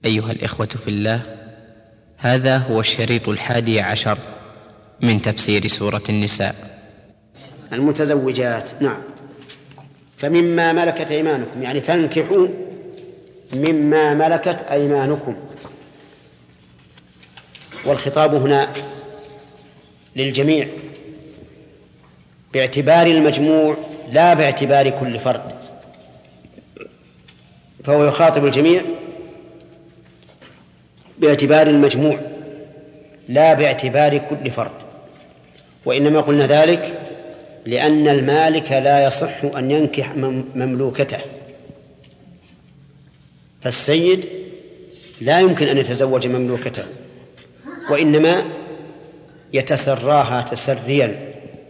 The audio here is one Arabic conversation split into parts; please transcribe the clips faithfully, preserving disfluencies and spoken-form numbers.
أيها الإخوة في الله، هذا هو الشريط الحادي عشر من تفسير سورة النساء. المتزوجات. نعم. فمما ملكت أيمانكم، يعني فانكحوا مما ملكت أيمانكم، والخطاب هنا للجميع باعتبار المجموع لا باعتبار كل فرد، فهو يخاطب الجميع باعتبار المجموع لا باعتبار كل فرد. وإنما قلنا ذلك لأن المالك لا يصح أن ينكح مملوكته، فالسيد لا يمكن أن يتزوج مملوكته، وإنما يتسراها تسريا،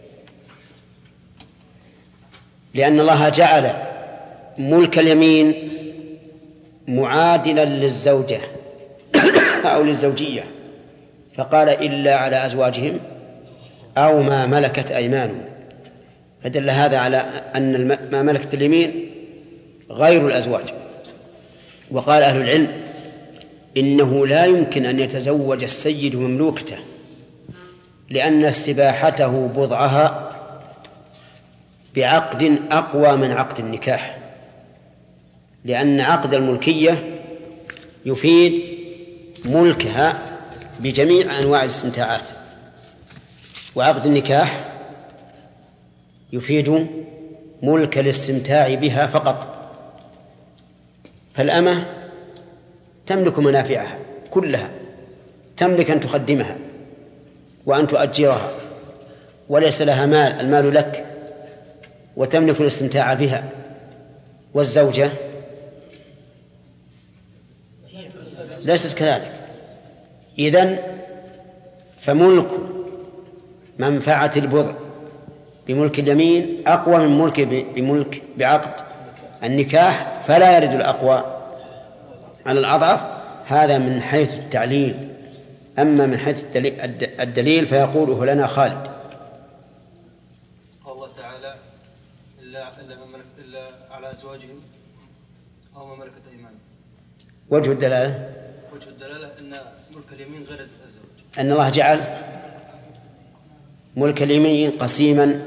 لأن الله جعل ملك اليمين معادلا للزوجة أو للزوجية، فقال إلا على أزواجهم أو ما ملكت أيمانهم، فدل هذا على أن ما ملكت اليمين غير الأزواج. وقال أهل العلم إنه لا يمكن أن يتزوج السيد مملوكته، لأن استباحته بضعها بعقد أقوى من عقد النكاح، لأن عقد الملكية يفيد ملكها بجميع أنواع الاستمتاعات، وعقد النكاح يفيد ملك الاستمتاع بها فقط. فالأمة تملك منافعها كلها، تملك أن تخدمها وأن تؤجرها وليس لها مال، المال لك، وتملك الاستمتاع بها. والزوجة ليست كذلك. إذن فملك منفعة البضع بملك اليمين أقوى من ملك بملك بعقد النكاح، فلا يرد الأقوى على الأضعف. هذا من حيث التعليل. أما من حيث الدليل فيقوله لنا خالد. قال الله تعالى إلا, إلا على أزواجهم أو ما ملكت أيمانهم. وجه الدلالة وجه الدلالة أن ملك اليمين غير الزوج، أن الله جعل ملك اليمين قسيما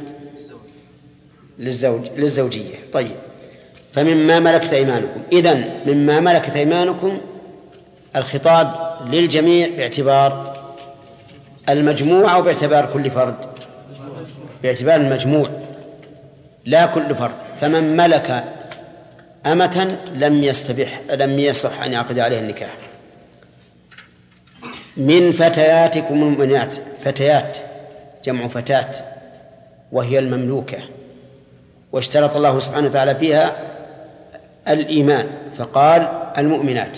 للزوج للزوجية. طيب، فمما ملكت أيمانكم، إذن مما ملكت أيمانكم الخطاب للجميع باعتبار المجموع أو باعتبار كل فرد؟ باعتبار المجموع لا كل فرد. فمن ملك أمة لم يستبح لم يصح أن يعقد عليها النكاح. من فتياتكم المؤمنات، فتيات جمع فتاة وهي المملوكة، واشترط الله سبحانه وتعالى فيها الإيمان فقال المؤمنات،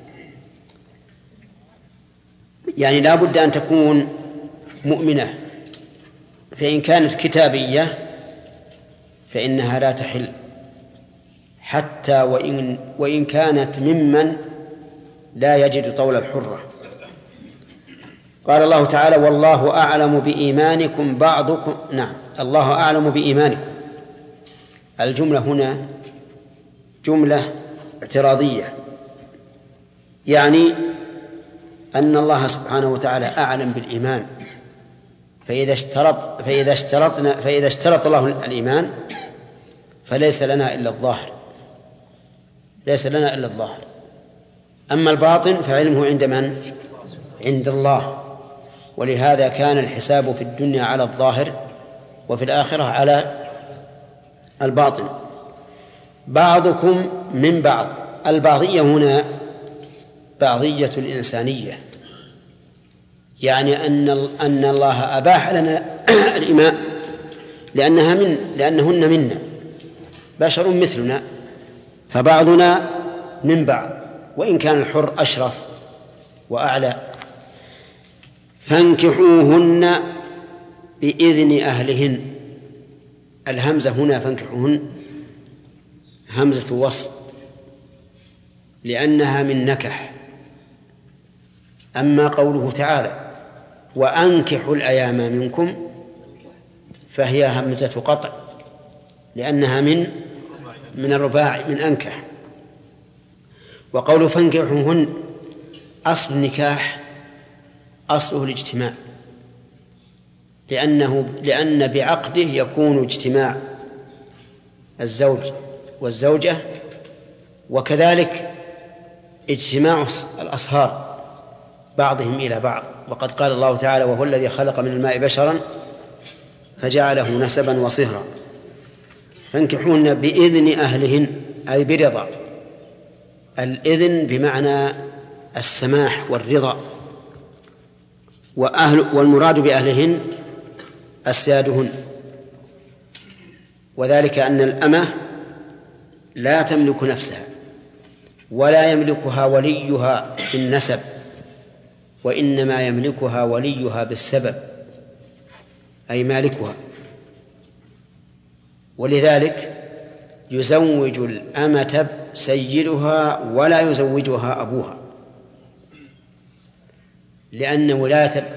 يعني لا بد أن تكون مؤمنة، فإن كانت كتابية فإنها لا تحل حتى وإن, وإن كانت ممن لا يجد طول الحرة. قال الله تعالى والله أعلم بإيمانكم بعضكم. نعم، الله أعلم بإيمانكم. الجملة هنا جملة اعتراضية، يعني أن الله سبحانه وتعالى أعلم بالإيمان، فإذا اشترط فإذا اشترطنا فإذا اشترط الله الإيمان فليس لنا إلا الظاهر، ليس لنا إلا الظاهر. أما الباطن فعلمه عند من؟ عند الله. ولهذا كان الحساب في الدنيا على الظاهر وفي الآخرة على الباطن. بعضكم من بعض، البعضية هنا بعضية الإنسانية، يعني أن أن الله أباح لنا الإماء لأنها من لأنهن منا بشر مثلنا، فبعضنا من بعض وإن كان الحر أشرف وأعلى. فانكحوهن بإذن أهلهن. الهمزة هنا فانكحوهن همزة وصل لأنها من نكح. أما قوله تعالى وأنكحوا الأيام منكم فهي همزة قطع لأنها من من الرباعي من أنكح. وقوله فانكحوهن أصل النكاح أصله الاجتماع، لأنه لأن بعقده يكون اجتماع الزوج والزوجة، وكذلك اجتماع الأصهار بعضهم إلى بعض. وقد قال الله تعالى: وهو الذي خلق من الماء بشرا فجعله نسبا وصهرا. فانكحوهن بإذن أهلهن، أي برضا. الإذن بمعنى السماح والرضا، وأهل والمراد بأهلهن أسيادهن، وذلك أن الأمة لا تملك نفسها ولا يملكها وليها بالنسب، وإنما يملكها وليها بالسبب، أي مالكها. ولذلك يزوج الأمة سيدها ولا يزوجها أبوها، لأن ولاية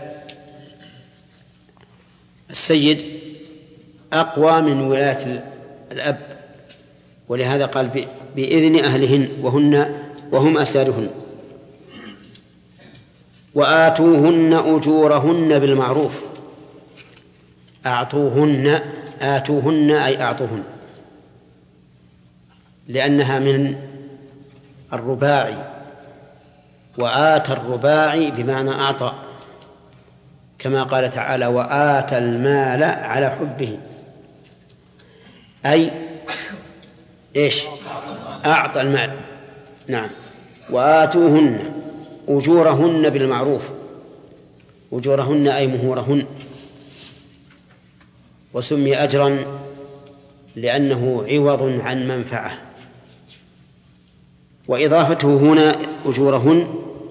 السيد أقوى من ولاية الأب، ولهذا قال بإذن أهلهن وهن وهم أسيادهن. وآتوهن أجورهن بالمعروف. أعطوهن، آتوهن أي أعطوهن، لأنها من الرباعي، وآتى الرباعي بمعنى أعطى، كما قال تعالى: وآتى المال على حبه، أي إيش؟ أعطى المال. نعم. وآتوهن أجورهن بالمعروف، أجورهن أي مهورهن، وسمي أجرا لأنه عوض عن منفعة. وإضافته هنا أجورهن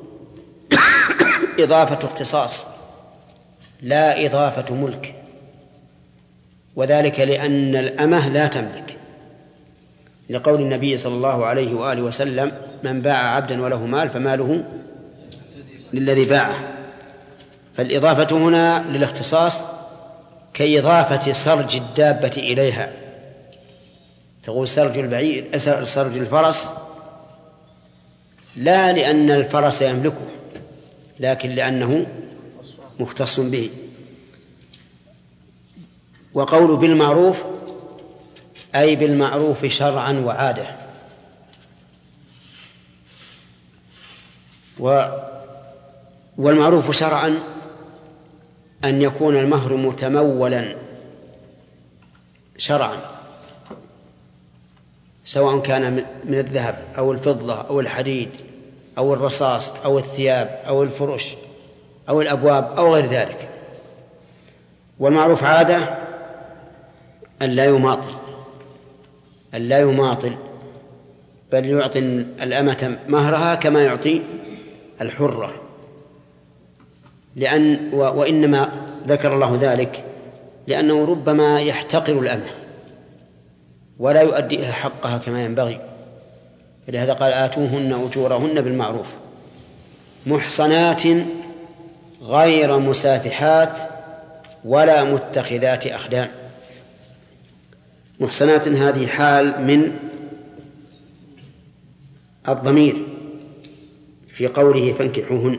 إضافة اختصاص لا إضافة ملك، وذلك لأن الأمة لا تملك، لقول النبي صلى الله عليه وآله وسلم: من باع عبدا وله مال فماله للذي باعه. فالإضافة هنا للاختصاص كإضافة سرج الدابة إليها، تقول سرج البعير، سرج الفرس، لا لأن الفرس يملكه، لكن لأنه مختص به. وقول بالمعروف أي بالمعروف شرعا وعادة. والمعروف شرعا أن يكون المهر متمولا شرعا، سواء كان من الذهب أو الفضة أو الحديد أو الرصاص أو الثياب أو الفرش أو الأبواب أو غير ذلك. والمعروف عادة أن لا يماطل أن لا يماطل بل يعطي الأمة مهرها كما يعطي الحرة، لأن وإنما ذكر الله ذلك لأنه ربما يحتقر الأمة ولا يؤديها حقها كما ينبغي، فلهذا قال: آتوهن أجورهن بالمعروف محصنات غير مسافحات ولا متخذات أخدان. محصنات هذه حال من الضمير في قوله فانكحوهن،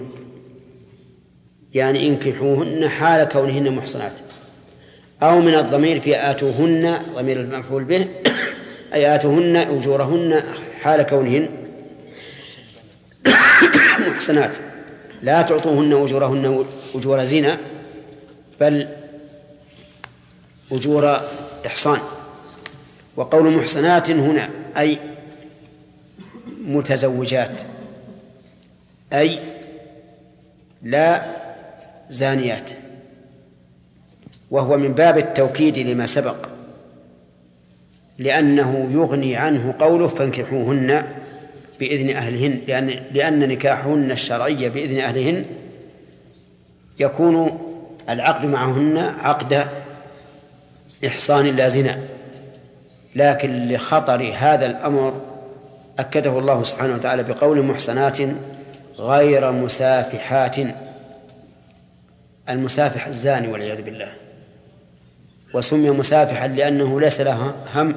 يعني انكحوهن حال كونهن محصنات، أو من الضمير في آتوهن ضمير المفعول به أي آتوهن أجورهن حال كونهن محصنات، لا تعطوهن أجورهن أجور زنا بل أجور إحصان. وقول محصنات هنا أي متزوجات، أي لا زانيات، وهو من باب التوكيد لما سبق، لأنه يغني عنه قوله فانكحوهن بإذن أهلهن، لأن, لأن نكاحهن الشرعي بإذن أهلهن يكون العقد معهن عقد إحصان لا زنا، لكن لخطر هذا الأمر أكده الله سبحانه وتعالى بقول محصنات غير مسافحات. المسافح الزاني والعياذ بالله، وسمي مسافحا لأنه ليس له هم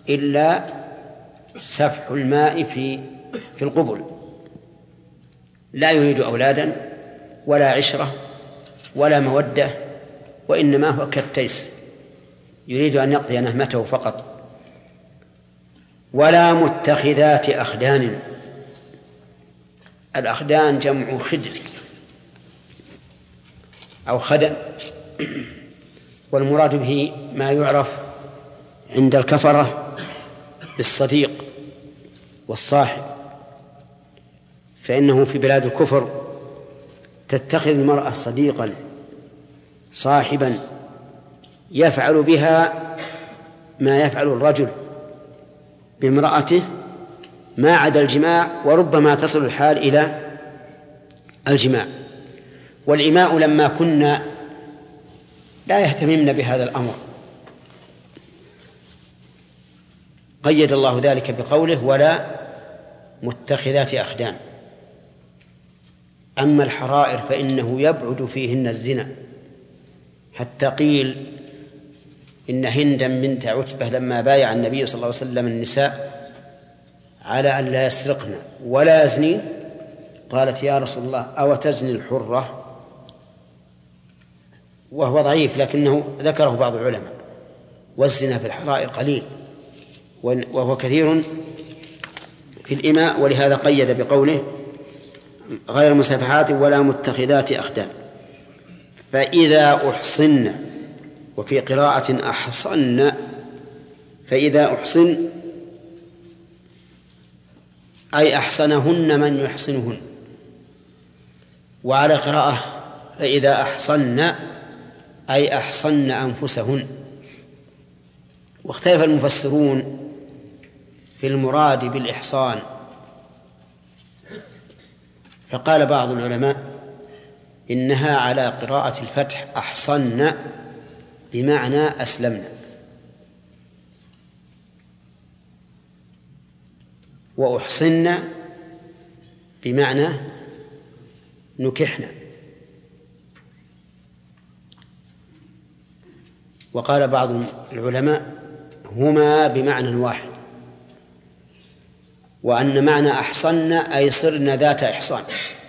إلا سفح الماء في في القبل، لا يريد أولادا ولا عشرة ولا مودة، وإنما هو كالتيس يريد أن يقضي نهمته فقط. ولا متخذات أخدان. الأخدان جمع خدر أو خدن، والمراد به ما يعرف عند الكفرة بالصديق والصاحب، فإنه في بلاد الكفر تتخذ المرأة صديقا صاحبا يفعل بها ما يفعل الرجل بامرأته ما عدا الجماع، وربما تصل الحال إلى الجماع. والإماء لما كنا لا يهتممن بهذا الأمر قيد الله ذلك بقوله ولا متخذات أخدان. أما الحرائر فإنه يبعد فيهن الزنا، حتى قيل إن هندا بنت عتبة لما بايع النبي صلى الله عليه وسلم النساء على أن لا يسرقن ولا يزنين قالت يا رسول الله أو تزني الحرة، وهو ضعيف لكنه ذكره بعض العلماء، والزنا في الحرائر قليل وهو كثير في الإماء، ولهذا قيد بقوله غير مسافحات ولا متخذات أخدان. فإذا أحصن، وفي قراءة أحصن، فإذا أحصن أي أحصنهن من يحصنهن، وعلى قراءة فإذا أحصن أي أحصن أنفسهن. واختلف المفسرون في المراد بالإحصان، فقال بعض العلماء إنها على قراءة الفتح أحصن بمعنى أسلمنا، وأحصن بمعنى نكحنا. وقال بعض العلماء هما بمعنى واحد، وأن معنى أحصن أي صرن ذات إحصان،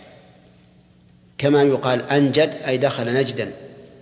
كما يقال أنجد أي دخل نجدا،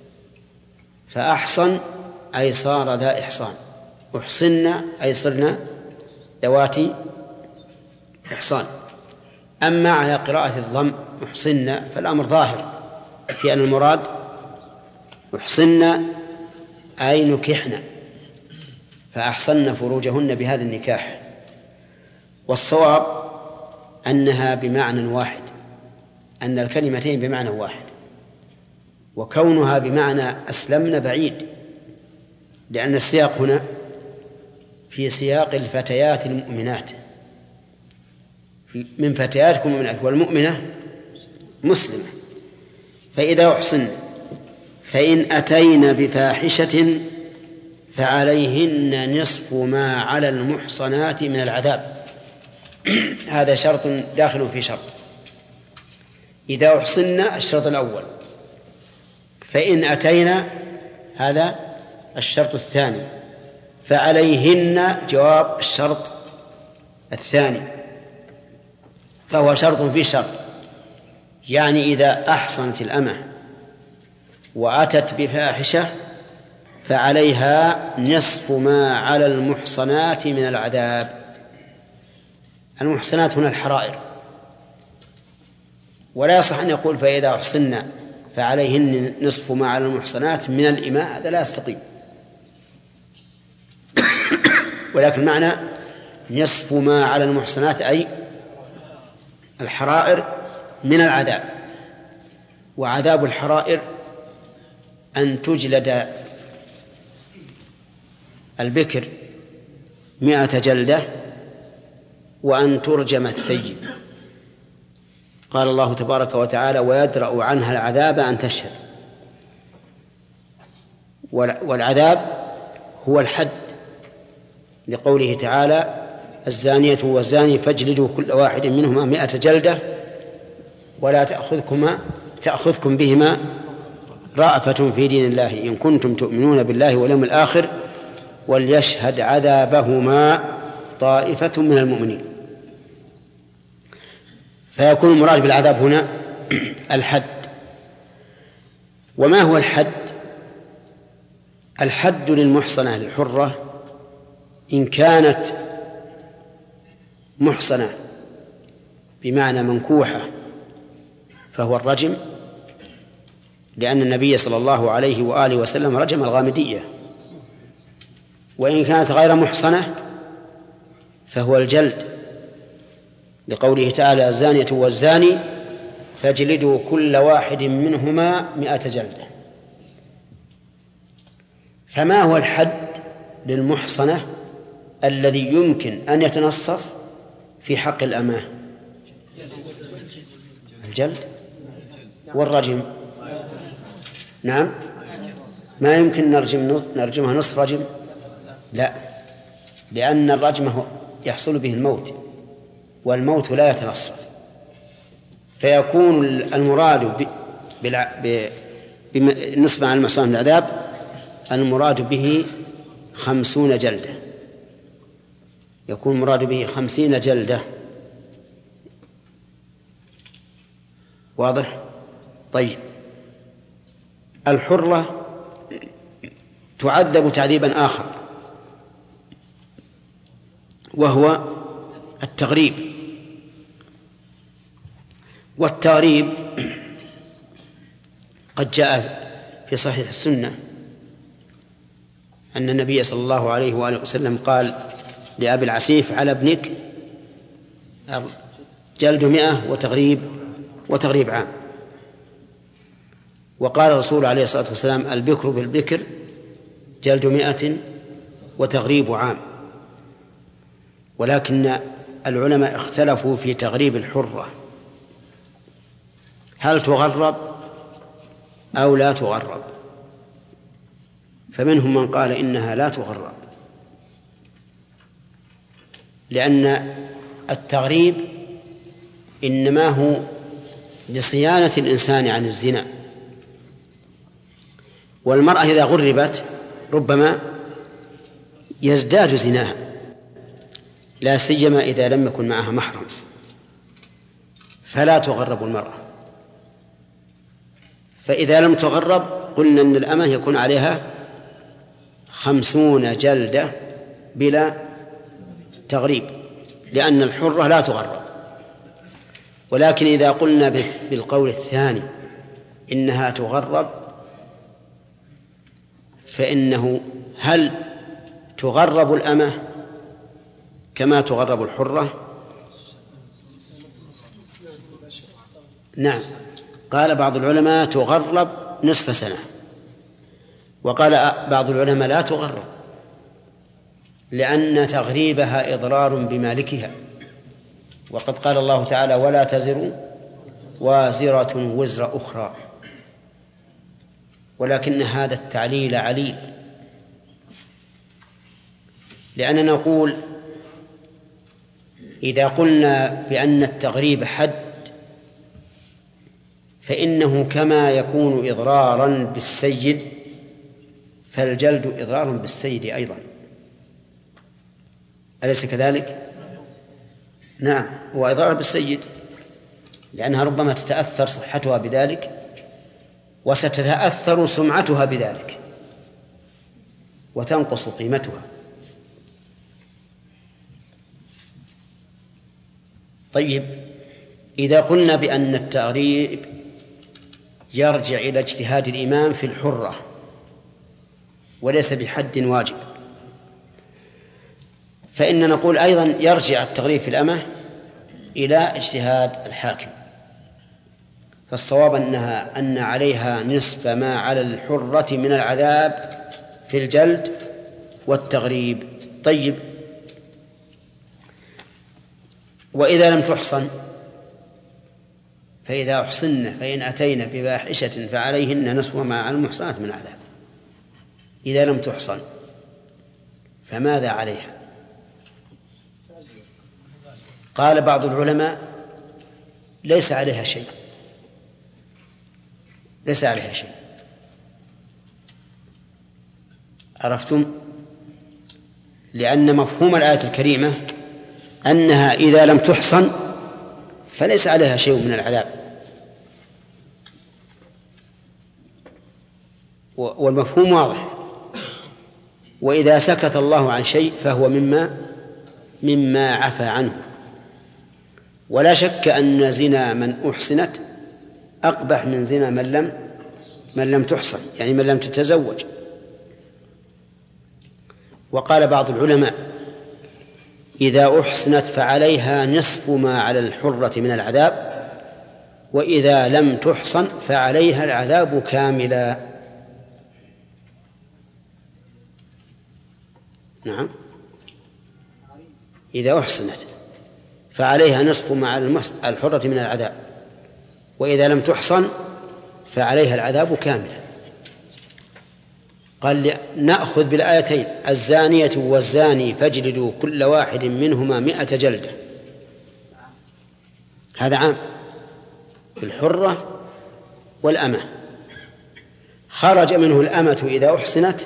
فأحصن أي صار ذا إحصان، أحصن أي صرنا ذوات إحصان. أما على قراءة الضم أحصن فالأمر ظاهر في أن المراد أحصن أي نكحنا، فأحصن فروجهن بهذا النكاح. والصواب أنها بمعنى واحد، أن الكلمتين بمعنى واحد، وكونها بمعنى أسلمنا بعيد، لأن السياق هنا في سياق الفتيات المؤمنات، من فتياتكم المؤمنات، والمؤمنة مسلمة. فإذا أحصن فإن أتين بفاحشة فعليهن نصف ما على المحصنات من العذاب. هذا شرط داخل في شرط. إذا أحصنا الشرط الأول، فإن أتينا هذا الشرط الثاني، فعليهن جواب الشرط الثاني، فهو شرط في شرط. يعني إذا أحصنت الأمة وأتت بفاحشة فعليها نصف ما على المحصنات من العذاب. المحصنات هنا الحرائر، ولا يصح أن يقول فإذا أحصنا فعليهن نصف ما على المحصنات من الإماء، هذا لا يستقيم. ولكن معنى نصف ما على المحصنات أي الحرائر من العذاب. وعذاب الحرائر أن تجلد البكر مئة جلدة وأن ترجم الثيب. قال الله تبارك وتعالى ويدرأ عنها العذاب أن تشهد. والعذاب هو الحد، لقوله تعالى الزانية والزاني فاجلدوا كل واحد منهما مئة جلدة ولا تأخذكما تأخذكم بهما رأفة في دين الله إن كنتم تؤمنون بالله واليوم الآخر وليشهد عذابهما طائفة من المؤمنين. فيكون المراد بالعذاب هنا الحد. وما هو الحد؟ الحد للمحصنة الحرة إن كانت محصنة بمعنى منكوحة فهو الرجم، لأن النبي صلى الله عليه وآله وسلم رجم الغامدية. وإن كانت غير محصنة فهو الجلد، لقوله تعالى: الزانية والزاني فاجلدوا كل واحد منهما مئة جلدة. فما هو الحد للمحصنة الذي يمكن أن يتنصف في حق الأمة؟ الجلد والرجم. نعم، ما يمكن نرجم نرجمها نصف رجم، لا، لأن الرجم يحصل به الموت، والموت لا يتنصف. فيكون المراد بالنصف عن المحصن من العذاب المراد به خمسون جلدة، يكون المراد به خمسين جلدة. واضح؟ طيب، الحرة تعذب تعذيبا آخر وهو التغريب. والتغريب قد جاء في صحيح السنة أن النبي صلى الله عليه وآله وسلم قال لأبي العسيف: على ابنك جلد مئة وتغريب وتغريب عام. وقال الرسول عليه الصلاة والسلام: البكر بالبكر جلد مئة وتغريب عام. ولكن العلماء اختلفوا في تغريب الحرة، هل تغرب أو لا تغرب؟ فمنهم من قال إنها لا تغرب، لأن التغريب إنما هو لصيانة الإنسان عن الزنا، والمرأة إذا غربت ربما يزداد زناها، لا سيما إذا لم يكن معها محرم، فلا تغرب المرأة. فإذا لم تغرب قلنا أن الأمة يكون عليها خمسون جلدة بلا تغريب، لأن الحرة لا تغرب. ولكن إذا قلنا بالقول الثاني إنها تغرب، فإنه هل تغرب الأمة كما تغرب الحرة؟ نعم، قال بعض العلماء تغرب نصف سنة، وقال بعض العلماء لا تغرب، لأن تغريبها إضرار بمالكها، وقد قال الله تعالى: ولا تزر وازرة وزر أخرى. ولكن هذا التعليل عليل، لأننا نقول إذا قلنا بأن التغريب حد فإنه كما يكون إضرارا بالسيد فالجلد إضرار بالسيد أيضا، أليس كذلك؟ نعم، هو إضرار بالسيد، لأنها ربما تتأثر صحتها بذلك وستتأثر سمعتها بذلك وتنقص قيمتها. طيب، إذا قلنا بأن التغريب يرجع إلى اجتهاد الإمام في الحرة وليس بحد واجب، فإن نقول أيضا يرجع التغريب في الأمة إلى اجتهاد الحاكم. فالصواب أنها أن عليها نصف ما على الحرة من العذاب في الجلد والتغريب. طيب، وإذا لم تحصن فإذا أحصن فإن أتينا بفاحشة فعليهن نصف ما على المحصنات من عذاب. إذا لم تحصن فماذا عليها؟ قال بعض العلماء ليس عليها شيء، ليس عليها شيء. عرفتم؟ لأن مفهوم الآية الكريمة أنها إذا لم تحصن فليس عليها شيء من العذاب. والمفهوم واضح. وإذا سكت الله عن شيء فهو مما مما عفى عنه. ولا شك أن زنا من أحصنت أقبح من زنا من لم من لم تحصن، يعني من لم تتزوج. وقال بعض العلماء: إذا أحصنت فعليها نصف ما على الحرة من العذاب، وإذا لم تحصن فعليها العذاب كاملا. نعم، إذا أحصنت فعليها نصف ما على الحرة من العذاب، وإذا لم تحصن فعليها العذاب كاملا. قال: نأخذ بالآيتين: الزانية والزاني فاجلدوا كل واحد منهما مئة جلدة. هذا عام في الحرة والأمة. خرج منه الأمة إذا أحصنت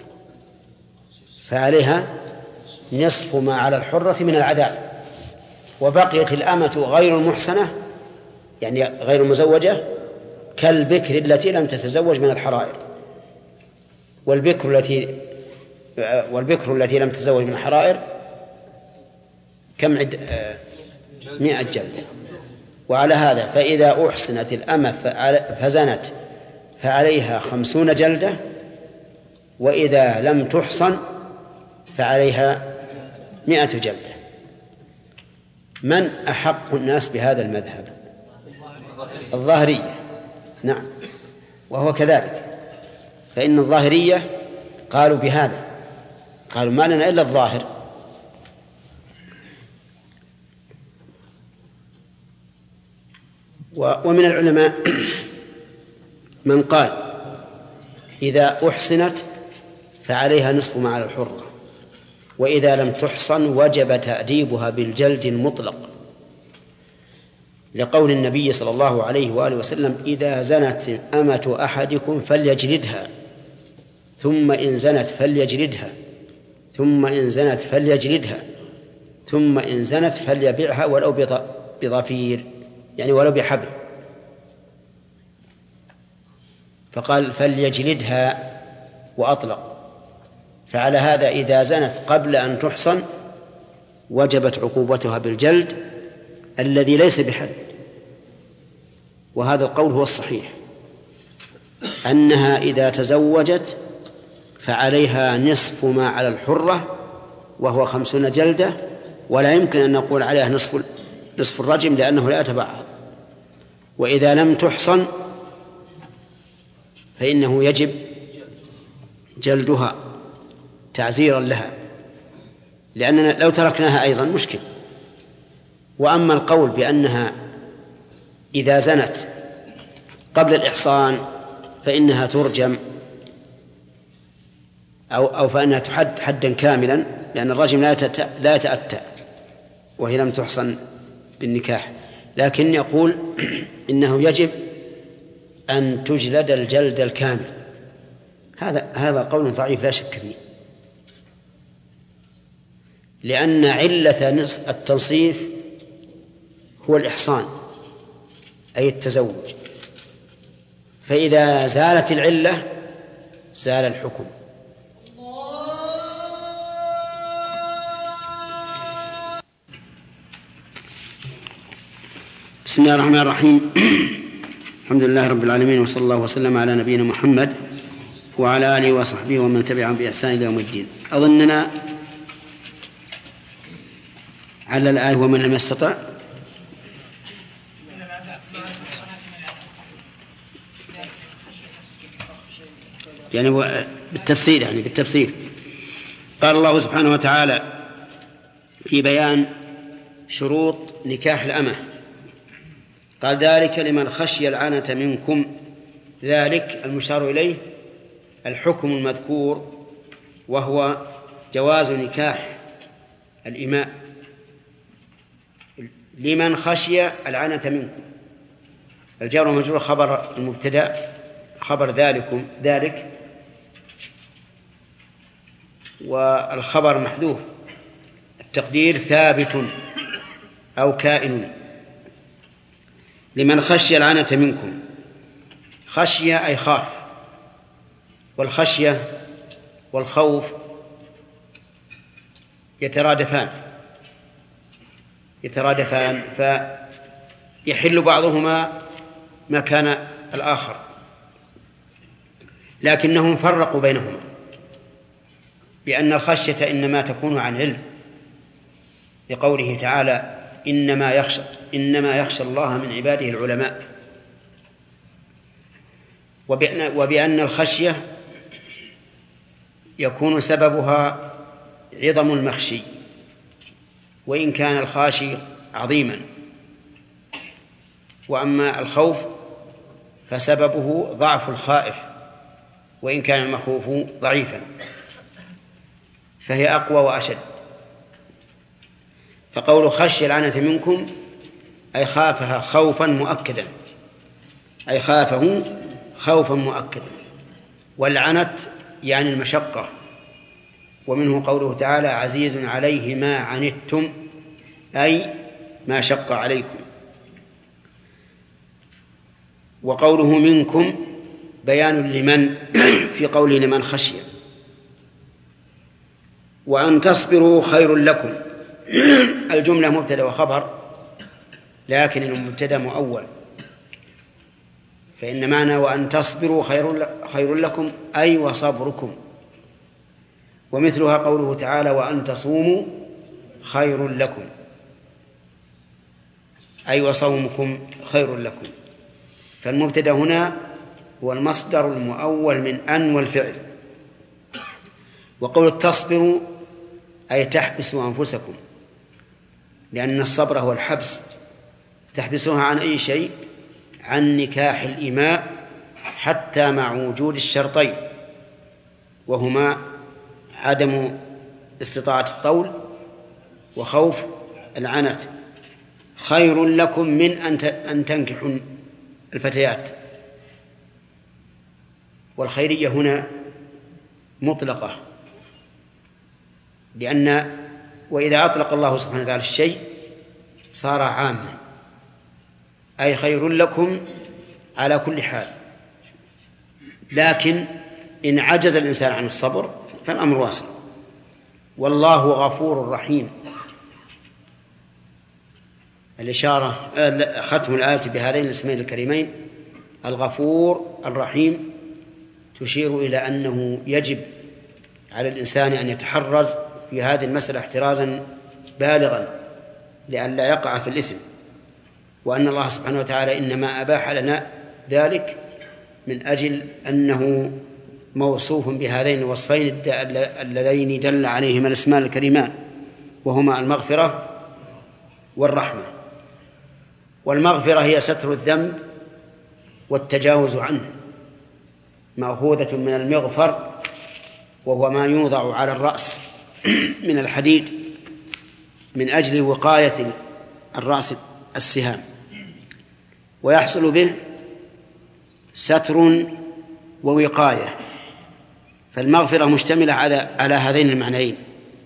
فعليها نصف ما على الحرة من العذاب، وبقيت الأمة غير المحصنة يعني غير المزوجة كالبكر التي لم تتزوج من الحرائر. والبكر التي والبكر التي لم تتزوج من الحرائر كم عد مئة جلدة. وعلى هذا فإذا أحصنت الأمة فزنت فعليها خمسون جلدة، وإذا لم تحصن فعليها مئة جلدة. من أحق الناس بهذا المذهب؟ الظاهرية. نعم، وهو كذلك، فإن الظاهرية قالوا بهذا، قالوا ما لنا إلا الظاهر. ومن العلماء من قال: إذا أحصنت فعليها نصف ما على الحرة، وإذا لم تحصن وجب تأديبها بالجلد المطلق، لقول النبي صلى الله عليه وآله وسلم: إذا زنت أمة أحدكم فليجلدها، ثم إن زنت فليجلدها، ثم إن زنت فليجلدها، ثم إن زنت فليبيعها ولو بضفير، يعني ولو بحبل. فقال: فليجلدها وأطلق. فعلى هذا إذا زنت قبل أن تحصن وجبت عقوبتها بالجلد الذي ليس بحد. وهذا القول هو الصحيح، أنها إذا تزوجت فعليها نصف ما على الحرة وهو خمسون جلدة، ولا يمكن أن نقول عليها نصف نصف الرجم لأنه لا يتبعض. وإذا لم تحصن فإنه يجب جلدها تعزيرا لها، لأننا لو تركناها أيضا مشكل. وأما القول بأنها إذا زنت قبل الإحصان فإنها ترجم أو أو فإنها تحد حدا كاملا، لأن الرجم لا يتأتى وهي لم تحصن بالنكاح. لكن يقول إنه يجب أن تجلد الجلد الكامل. هذا هذا قول ضعيف لا شك فيه، لأن علة التنصيف هو الإحصان أي التزوج، فإذا زالت العلة زال الحكم. بسم الله الرحمن الرحيم. الحمد لله رب العالمين، وصلى الله وسلم على نبينا محمد وعلى آله وصحبه ومن تبعهم بإحسان إلى يوم الدين. أظننا على الآية ومن لم يستطع يعني بالتفسير يعني بالتفسير قال الله سبحانه وتعالى في بيان شروط نكاح الأمة، قال: ذلك لمن خشي العنة منكم. ذلك المشار إليه الحكم المذكور، وهو جواز نكاح الإماء لمن خشي العنة منكم. الجار والمجرور خبر المبتدأ، خبر ذلكم ذلك، والخبر محذوف، التقدير ثابت أو كائن. لمن خشي العنة منكم. خشية أي خاف، والخشية والخوف يترادفان يترادفان فيحل بعضهما مكان الآخر، لكنهم فرقوا بينهما بأن الخشية إنما تكون عن علم، لقوله تعالى إنما يخشى إنما يخشى الله من عباده العلماء، وبأن, وبأن الخشية يكون سببها عظم المخشي وإن كان الخاشي عظيما، وأما الخوف فسببه ضعف الخائف وإن كان المخوف ضعيفا، فهي أقوى وأشد. فقول خشي العنة منكم أي خافها خوفا مؤكدا، أي خافه خوفا مؤكدا. والعنت يعني المشقة، ومنه قوله تعالى عزيز عليه ما عنتم، أي ما شق عليكم. وقوله منكم بيان لمن في قوله لمن خشي. وأن تصبروا خير لكم. الجملة مبتدأ وخبر، لكن المبتدأ مؤول، فإن معنى وأن تصبروا خير خير لكم أي وصبركم. ومثلها قوله تعالى وأن تصوموا خير لكم أي وصومكم خير لكم. فالمبتدأ هنا هو المصدر المؤول من أن والفعل. وقول تصبروا أي تحبسوا أنفسكم، لأن الصبر هو الحبس، تحبسوها عن أي شيء؟ عن نكاح الإماء حتى مع وجود الشرطين، وهما عدم استطاعة الطول وخوف العنت. خير لكم من أن تنكحوا الفتيات. والخيرية هنا مطلقة، لأن وإذا أطلق الله سبحانه وتعالى الشيء صار عاما، أي خير لكم على كل حال. لكن إن عجز الإنسان عن الصبر فالأمر واسع. والله غفور رحيم. الإشارة ختم الآية بهذين الاسمين الكريمين الغفور الرحيم تشير إلى أنه يجب على الإنسان أن يتحرز في هذه المسألة احترازا بالغا لئلا يقع في الإثم، وأن الله سبحانه وتعالى إنما أباح لنا ذلك من أجل أنه موصوف بهذين الوصفين اللذين دل عليهما الاسمان الكريمان، وهما المغفرة والرحمة. والمغفرة هي ستر الذنب والتجاوز عنه، مأخوذة من المغفر وهو ما يوضع على الرأس من الحديد من أجل وقاية الرأس السهام، ويحصل به ستر ووقاية. فالمغفرة مشتملة على على هذين المعنيين،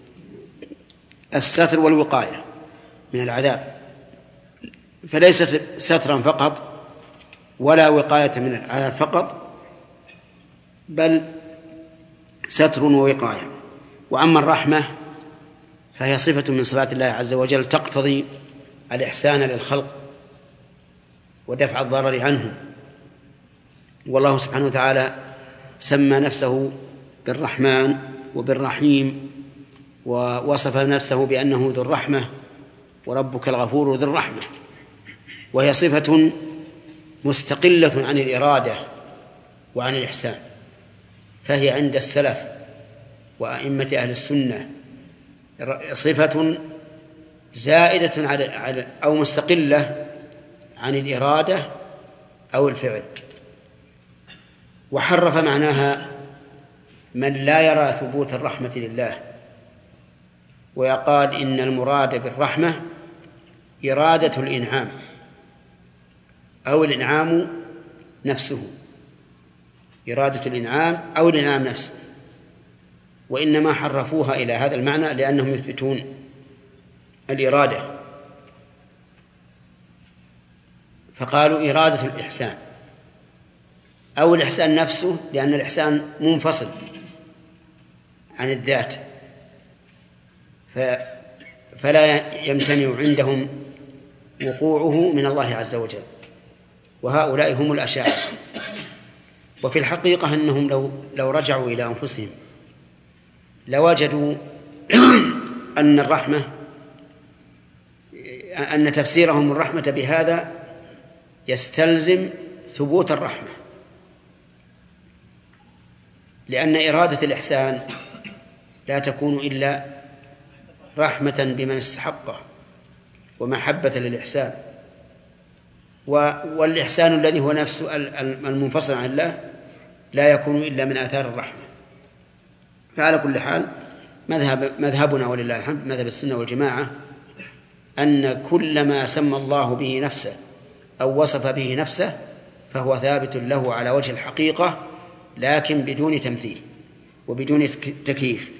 الستر والوقاية من العذاب، فليست سترا فقط ولا وقاية من العذاب فقط، بل ستر ووقاية. وأما الرحمة فهي صفة من صفات الله عز وجل تقتضي الإحسان للخلق ودفع الضرر عنهم. والله سبحانه وتعالى سمى نفسه بالرحمن وبالرحيم، ووصف نفسه بأنه ذو الرحمة، وربك الغفور ذو الرحمة، وهي صفة مستقلة عن الإرادة وعن الإحسان، فهي عند السلف وأئمة أهل السنة صفة زائدة على أو مستقلة عن الإرادة أو الفعل. وحرف معناها من لا يرى ثبوت الرحمة لله، ويقال إن المراد بالرحمة إرادة الإنعام أو الإنعام نفسه، إرادة الإنعام أو الإنعام نفسه، وإنما حرفوها إلى هذا المعنى لأنهم يثبتون الإرادة. فقالوا إرادة الإحسان أو الإحسان نفسه، لأن الإحسان منفصل عن الذات، فلا يمتنع عندهم وقوعه من الله عز وجل، وهؤلاء هم الأشاعرة. وفي الحقيقة أنهم لو لو رجعوا إلى أنفسهم لوجدوا أن الرحمة أن تفسيرهم الرحمة بهذا يستلزم ثبوت الرحمة، لأن إرادة الإحسان لا تكون إلا رحمة بمن استحقه ومحبة للإحسان، والإحسان الذي هو نفس المنفصل عن الله لا يكون إلا من آثار الرحمة. فعلى كل حال مذهب مذهبنا ولله الحمد مذهب السنة والجماعة أن كل ما سمى الله به نفسه أو وصف به نفسه فهو ثابت له على وجه الحقيقة، لكن بدون تمثيل وبدون تكييف.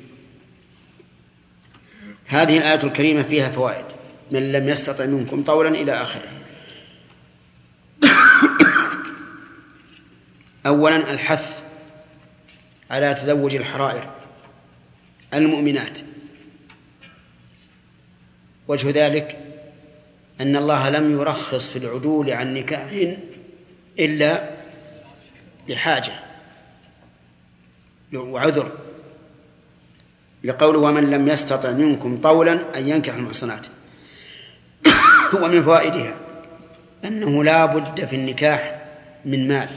هذه الآية الكريمة فيها فوائد: من لم يستطع منكم طولا إلى آخره. أولا الحث على تزوج الحرائر المؤمنات. وجه ذلك أن الله لم يرخص في العدول عن نكاح إلا لحاجة وعذر، لقوله ومن لم يستطع منكم طولا أن ينكح المحصنات. ومن فوائدها أنه لا بد في النكاح من مال،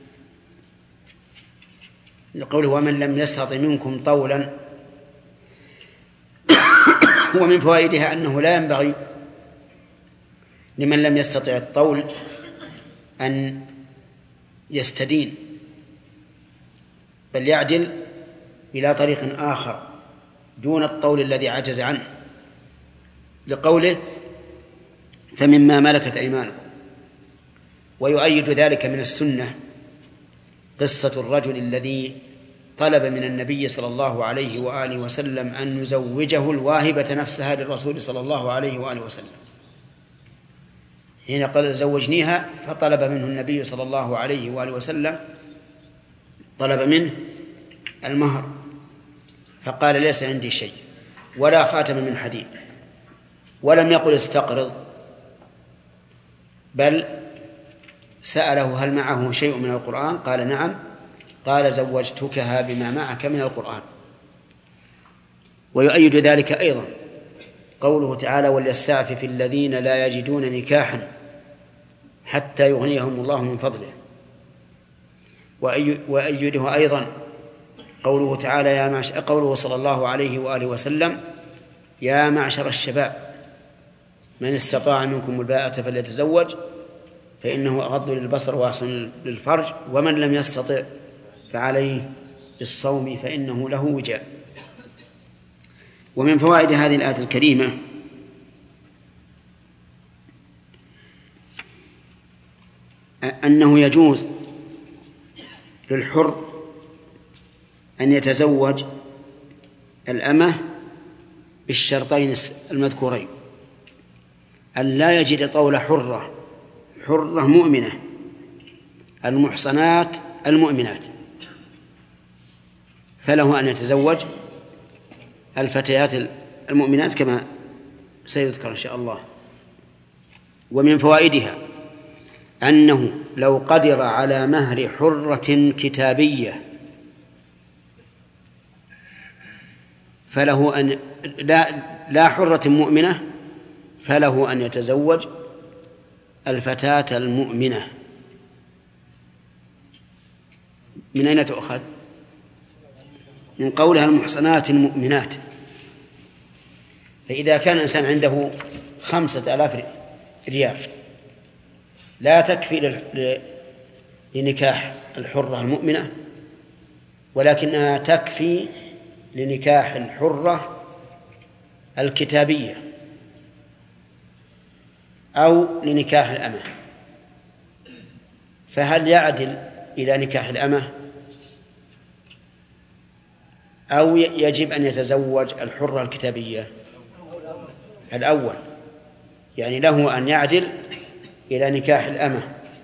لقوله ومن لم يستطع منكم طولا. ومن فوائدها أنه لا ينبغي لمن لم يستطع الطول أن يستدين، بل يعدل إلى طريق آخر دون الطول الذي عجز عنه، لقوله فمما ملكت أيمانكم. ويؤيد ذلك من السنة قصة الرجل الذي طلب من النبي صلى الله عليه وآله وسلم أن يزوجه الواهبة نفسها للرسول صلى الله عليه وآله وسلم. حين قال زوجنيها فطلب منه النبي صلى الله عليه وآله وسلم طلب منه المهر، فقال ليس عندي شيء ولا خاتم من حديد، ولم يقل استقرض، بل سأله هل معه شيء من القرآن؟ قال نعم. قال زوجتكها بما معك من القرآن. ويؤيد ذلك أيضا قوله تعالى وليستعفف الذين لا يجدون نكاحا حتى يغنيهم الله من فضله. وأيده أيضا قوله تعالى يا معشر قوله صلى الله عليه وآله وسلم يا معشر الشباب من استطاع منكم الباءة فليتزوج فإنه أغض للبصر وأحسن للفرج ومن لم يستطع فعليه بالصوم فإنه له وجاء. ومن فوائد هذه الآية الكريمة أنه يجوز للحر أن يتزوج الأمة بالشرطين المذكورين: أن لا يجد طول حرة حرة مؤمنة المحصنات المؤمنات، فله أن يتزوج الفتيات المؤمنات كما سيذكر إن شاء الله. ومن فوائدها أنه لو قدر على مهر حرة كتابية فله أن لا, لا حرة مؤمنة فله أن يتزوج الفتاة المؤمنة. من أين تؤخذ؟ من قولها المحصنات المؤمنات. فإذا كان الإنسان عنده خمسة آلاف ريال لا تكفي لنكاح الحرة المؤمنة، ولكنها تكفي لنكاح الحرة الكتابية أو لنكاح الأمة، فهل يعدل إلى نكاح الأمة أو يجب أن يتزوج الحرة الكتابية؟ الأول، يعني له أن يعدل إلى نكاح الأمة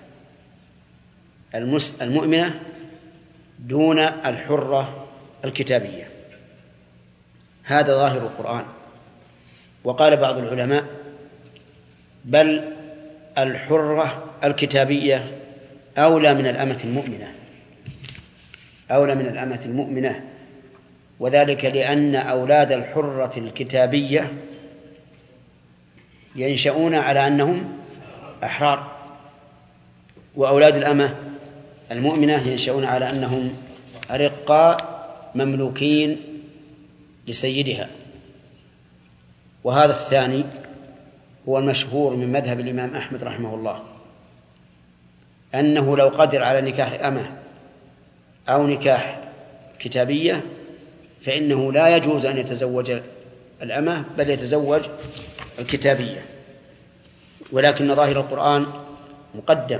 المؤمنة دون الحرة الكتابية. هذا ظاهر القرآن. وقال بعض العلماء بل الحرة الكتابية أولى من الأمة المؤمنة، أولى من الأمة المؤمنة، وذلك لأن أولاد الحرة الكتابية ينشؤون على أنهم أحرار، وأولاد الأمة المؤمنة ينشؤون على أنهم أرقاء مملوكين لسيدها. وهذا الثاني هو المشهور من مذهب الإمام أحمد رحمه الله، أنه لو قدر على نكاح أمة أو نكاح كتابية فإنه لا يجوز أن يتزوج الأمة بل يتزوج الكتابية، ولكن ظاهر القرآن مقدم،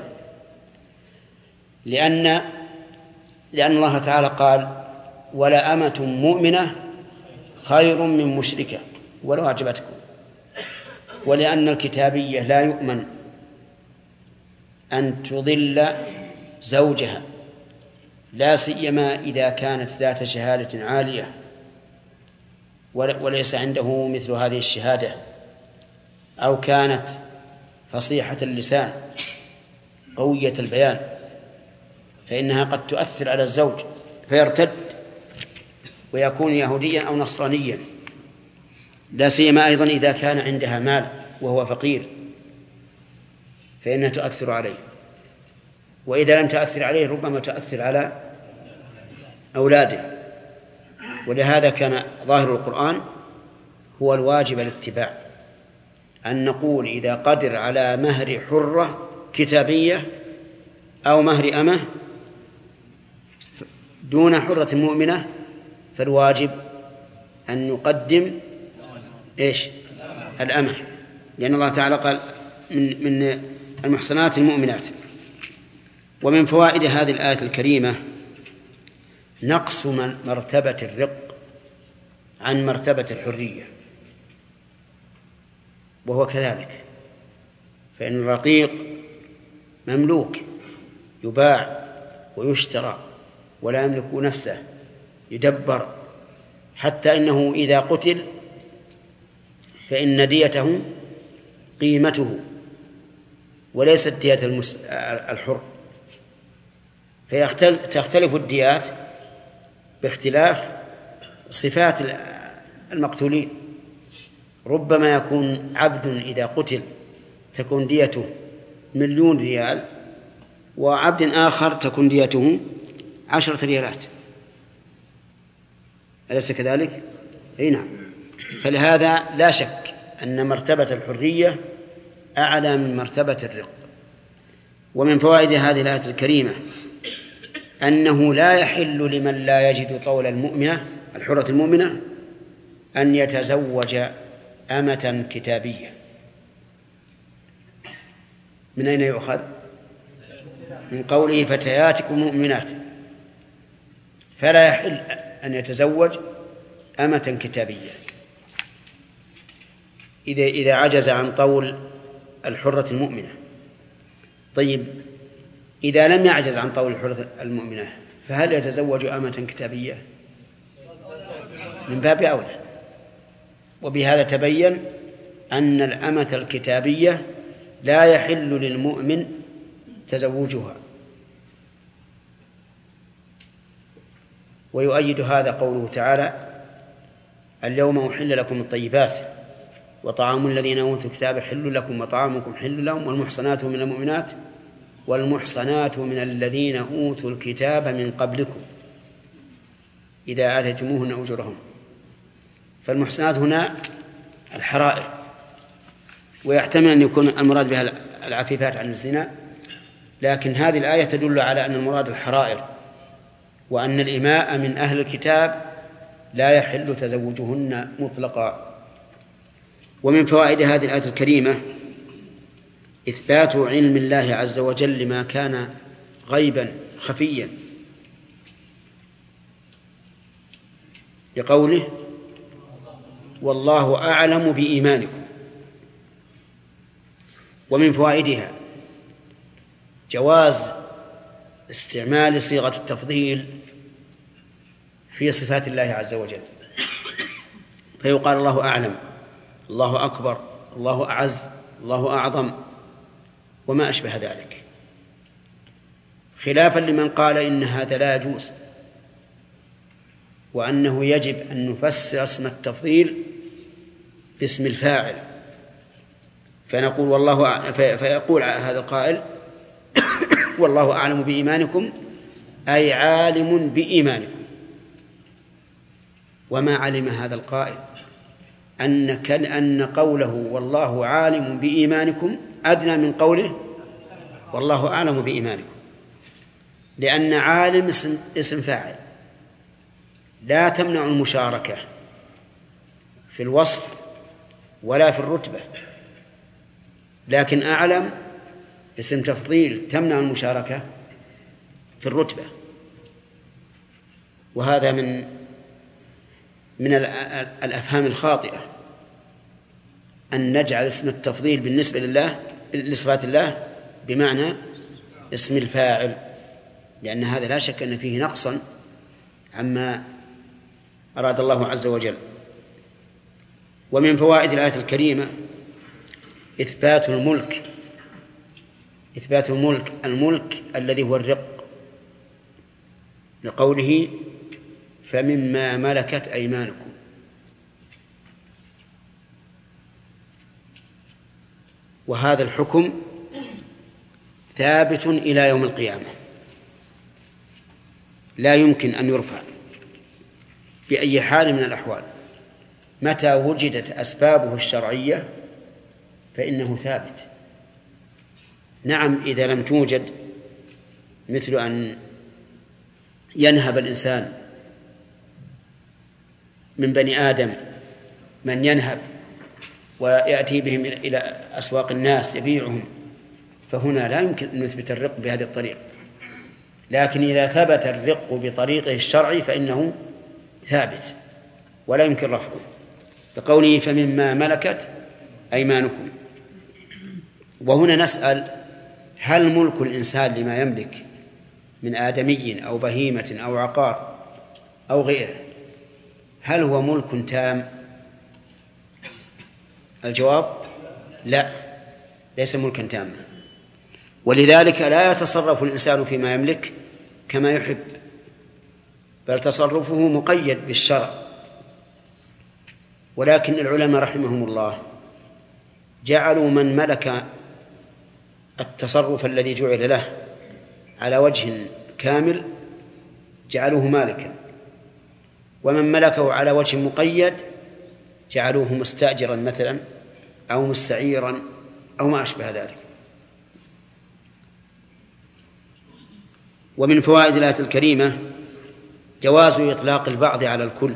لأن لأن الله تعالى قال ولا أمة مؤمنة خير من مشركة ولو أعجبتكم، ولأن الكتابية لا يؤمن أن تضل زوجها، لا سيما إذا كانت ذات شهادة عالية وليس عنده مثل هذه الشهادة، أو كانت فصيحة اللسان قوية البيان، فإنها قد تؤثر على الزوج فيرتد ويكون يهوديا أو نصرانيا، لا سيما أيضا إذا كان عندها مال وهو فقير فإنها تؤثر عليه، وإذا لم تؤثر عليه ربما تؤثر على أولاده. ولهذا كان ظاهر القرآن هو الواجب الاتباع، أن نقول إذا قدر على مهر حرة كتابية أو مهر أمة دون حرة مؤمنة فالواجب أن نقدم إيش؟ الأمة، لأن الله تعالى قال من, من المحصنات المؤمنات. ومن فوائد هذه الآية الكريمة نقص من مرتبة الرق عن مرتبة الحرية، وهو كذلك، فإن الرقيق مملوك يباع ويشترى ولا يملك نفسه، يدبر، حتى إنه إذا قتل فإن ديته قيمته وليست دية المس... الحر، فتختلف الديات باختلاف صفات المقتولين. ربما يكون عبد إذا قتل تكون ديته مليون ريال، وعبد آخر تكون ديته عشرة ريالات، أليس كذلك؟ أي نعم. فلهذا لا شك أن مرتبة الحرية أعلى من مرتبة الرق. ومن فوائد هذه الآية الكريمة أنه لا يحل لمن لا يجد طول المؤمنة الحرة المؤمنة أن يتزوج أمة كتابية. من أين يؤخذ؟ من قوله فتياتكم مؤمنات، فلا يحل أن يتزوج أمة كتابية إذا إذا عجز عن طول الحرة المؤمنة. طيب إذا لم يعجز عن طول الحرة المؤمنة فهل يتزوج أمة كتابية؟ من باب أولى. وبهذا تبين أن الأمة الكتابية لا يحل للمؤمن تزوجها. ويؤيد هذا قوله تعالى اليوم أحل لكم الطيبات وطعام الذين أوتوا الكتاب حل لكم وطعامكم حل لهم والمحصنات من المؤمنات والمحصنات من الذين أوتوا الكتاب من قبلكم إذا آتيتموهن أجورهم. فالمحصنات هنا الحرائر، ويحتمل أن يكون المراد بها العفيفات عن الزنا، لكن هذه الآية تدل على أن المراد الحرائر، وأن الإماء من أهل الكتاب لا يحل تزوجهن مطلقا. ومن فوائد هذه الآية الكريمة إثبات علم الله عز وجل لما كان غيبا خفيا، لقوله والله أعلم بإيمانكم. ومن فوائدها جواز استعمال صيغة التفضيل في صفات الله عز وجل، فيقال الله أعلم، الله أكبر، الله أعز، الله أعظم وما أشبه ذلك، خلافا لمن قال إن هذا لا يجوز، وأنه يجب أن نفسر اسم التفضيل باسم الفاعل، فنقول والله فيقول هذا القائل والله أعلم بإيمانكم أي عالم بإيمانكم، وما علم هذا القائل أن أن قوله والله عالم بإيمانكم أدنى من قوله والله أعلم بإيمانكم، لأن عالم اسم, اسم فاعل لا تمنع المشاركة في الوصف ولا في الرتبة، لكن أعلم اسم تفضيل تمنع المشاركة في الرتبة. وهذا من من الأفهام الخاطئة أن نجعل اسم التفضيل بالنسبة لله لصفات الله بمعنى اسم الفاعل، لأن هذا لا شك أن فيه نقصا عما أراد الله عز وجل. ومن فوائد الآية الكريمة إثبات الملك، إثبات الملك الملك الذي هو الرق، لقوله فمما ملكت أيمانكم، وهذا الحكم ثابت إلى يوم القيامة، لا يمكن أن يرفع بأي حال من الأحوال، متى وجدت أسبابه الشرعية فإنه ثابت. نعم إذا لم توجد، مثل أن ينهب الإنسان من بني آدم من ينهب ويأتي بهم إلى أسواق الناس يبيعهم، فهنا لا يمكن أن نثبت الرق بهذه الطريقة، لكن إذا ثبت الرق بطريقه الشرعي فإنه ثابت ولا يمكن رفعه، لقوله فمما ملكت أيمانكم. وهنا نسأل: هل ملك الإنسان لما يملك من آدمي أو بهيمة أو عقار أو غيره هل هو ملك تام؟ الجواب لا، ليس ملكا تاما، ولذلك لا يتصرف الإنسان فيما يملك كما يحب، بل تصرفه مقيد بالشرع. ولكن العلماء رحمهم الله جعلوا من ملك التصرف الذي جعل له على وجه كامل جعلوه مالكا، ومن ملكه على وجه مقيد جعلوه مستأجرا مثلا أو مستعيرا أو ما أشبه ذلك. ومن فوائد الآية الكريمة جواز إطلاق البعض على الكل،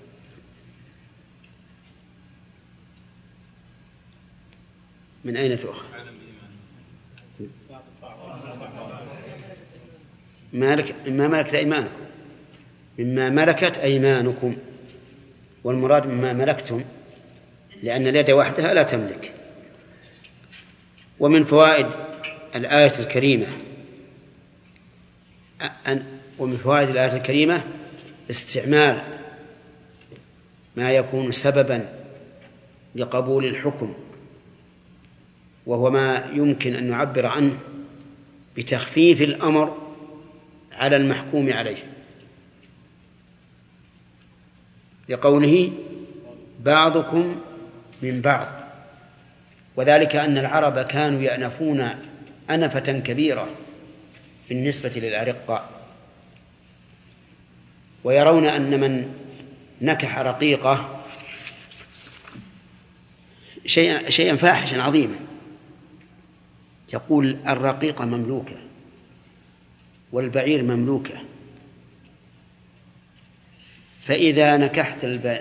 من أين تؤخذ؟ مالك مما ملكت أيمانكم، مما ملكت أيمانكم، والمراد مما ملكتم لأن اليد وحدها لا تملك. ومن فوائد الآية الكريمة أن ومن فوائد الآية الكريمة استعمال ما يكون سببا لقبول الحكم، وهو ما يمكن أن نعبر عنه بتخفيف الأمر على المحكوم عليه، لقوله بعضكم من بعض، وذلك أن العرب كانوا يأنفون أنفة كبيرة بالنسبة للأرقة، ويرون أن من نكح رقيقة شيئا, شيئا فاحشا عظيما، يقول الرقيقة مملوكة والبعير مملوكة، فإذا نكحت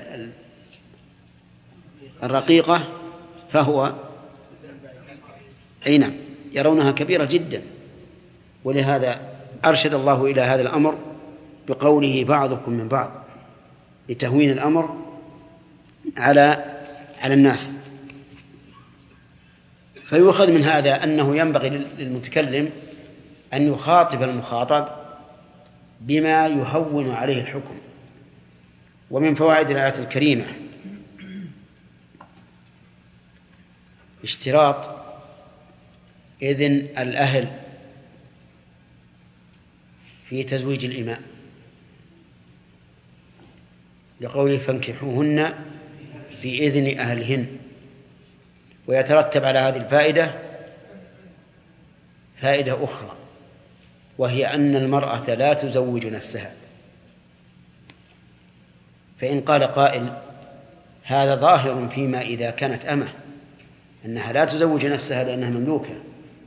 الرقيقة فهو أي نعم، يرونها كبيرة جدا. ولهذا أرشد الله إلى هذا الأمر بقوله بعضكم من بعض، لتهوين الأمر على على الناس. فيؤخذ من هذا أنه ينبغي للمتكلم أن يخاطب المخاطب بما يهون عليه الحكم. ومن فوائد الآية الكريمة اشتراط إذن الأهل في تزويج الإماء، لقوله فانكحوهن بإذن أهلهن. ويترتب على هذه الفائدة فائدة أخرى، وهي أن المرأة لا تزوج نفسها. فإن قال قائل هذا ظاهر فيما إذا كانت أمة، أنها لا تزوج نفسها لأنها مملوكة،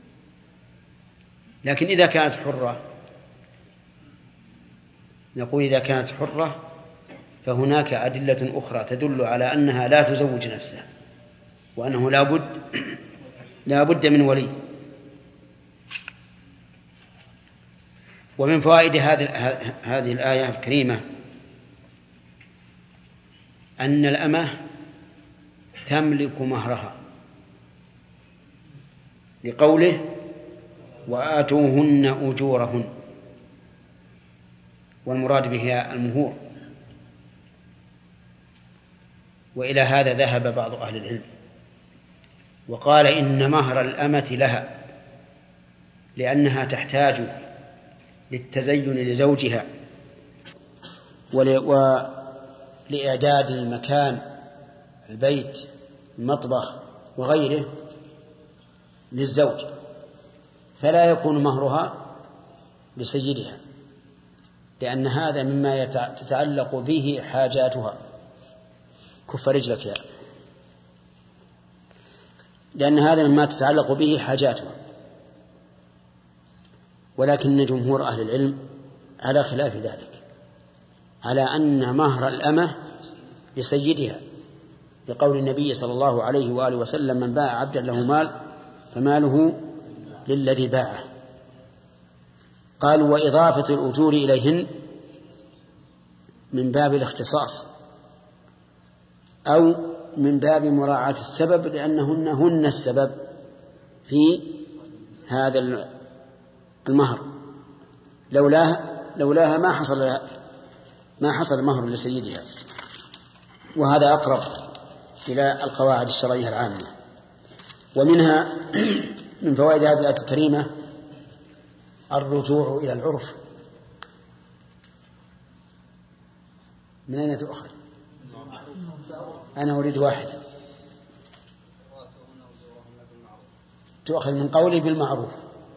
لكن إذا كانت حرة نقول إذا كانت حرة فهناك أدلة أخرى تدل على أنها لا تزوج نفسها، وأنه لا بد لا بد من ولي. ومن فوائد هذه هذه الآية الكريمة أن الأمة تملك مهرها، لقوله وآتوهن أجورهن، والمراد بها المهور. وإلى هذا ذهب بعض أهل العلم وقال إن مهر الأمة لها، لأنها تحتاج للتزين لزوجها ولإعداد المكان، البيت، المطبخ وغيره للزوج، فلا يكون مهرها لسيدها، لأن هذا مما تتعلق به حاجاتها. كف رجلك يا لأن هذا مما تتعلق به حاجاتها. ولكن جمهور أهل العلم على خلاف ذلك، على أن مهر الأمة لسيدها، لقول النبي صلى الله عليه وآله وسلم من باع عبدا له مال فماله للذي باعه. قالوا وإضافة الأجور إليهن من باب الاختصاص أو من باب مراعاة السبب، لأنهن هن السبب في هذا المهر، لولاها لولاها ما حصل ما حصل المهر لسيدها. وهذا أقرب إلى القواعد الشرعية العامة. ومنها من فوائد هذه الآية الكريمة الرجوع إلى العرف. من أين تؤخذ؟ أنا أريد واحدا. تؤخذ من قولي بالمعروف.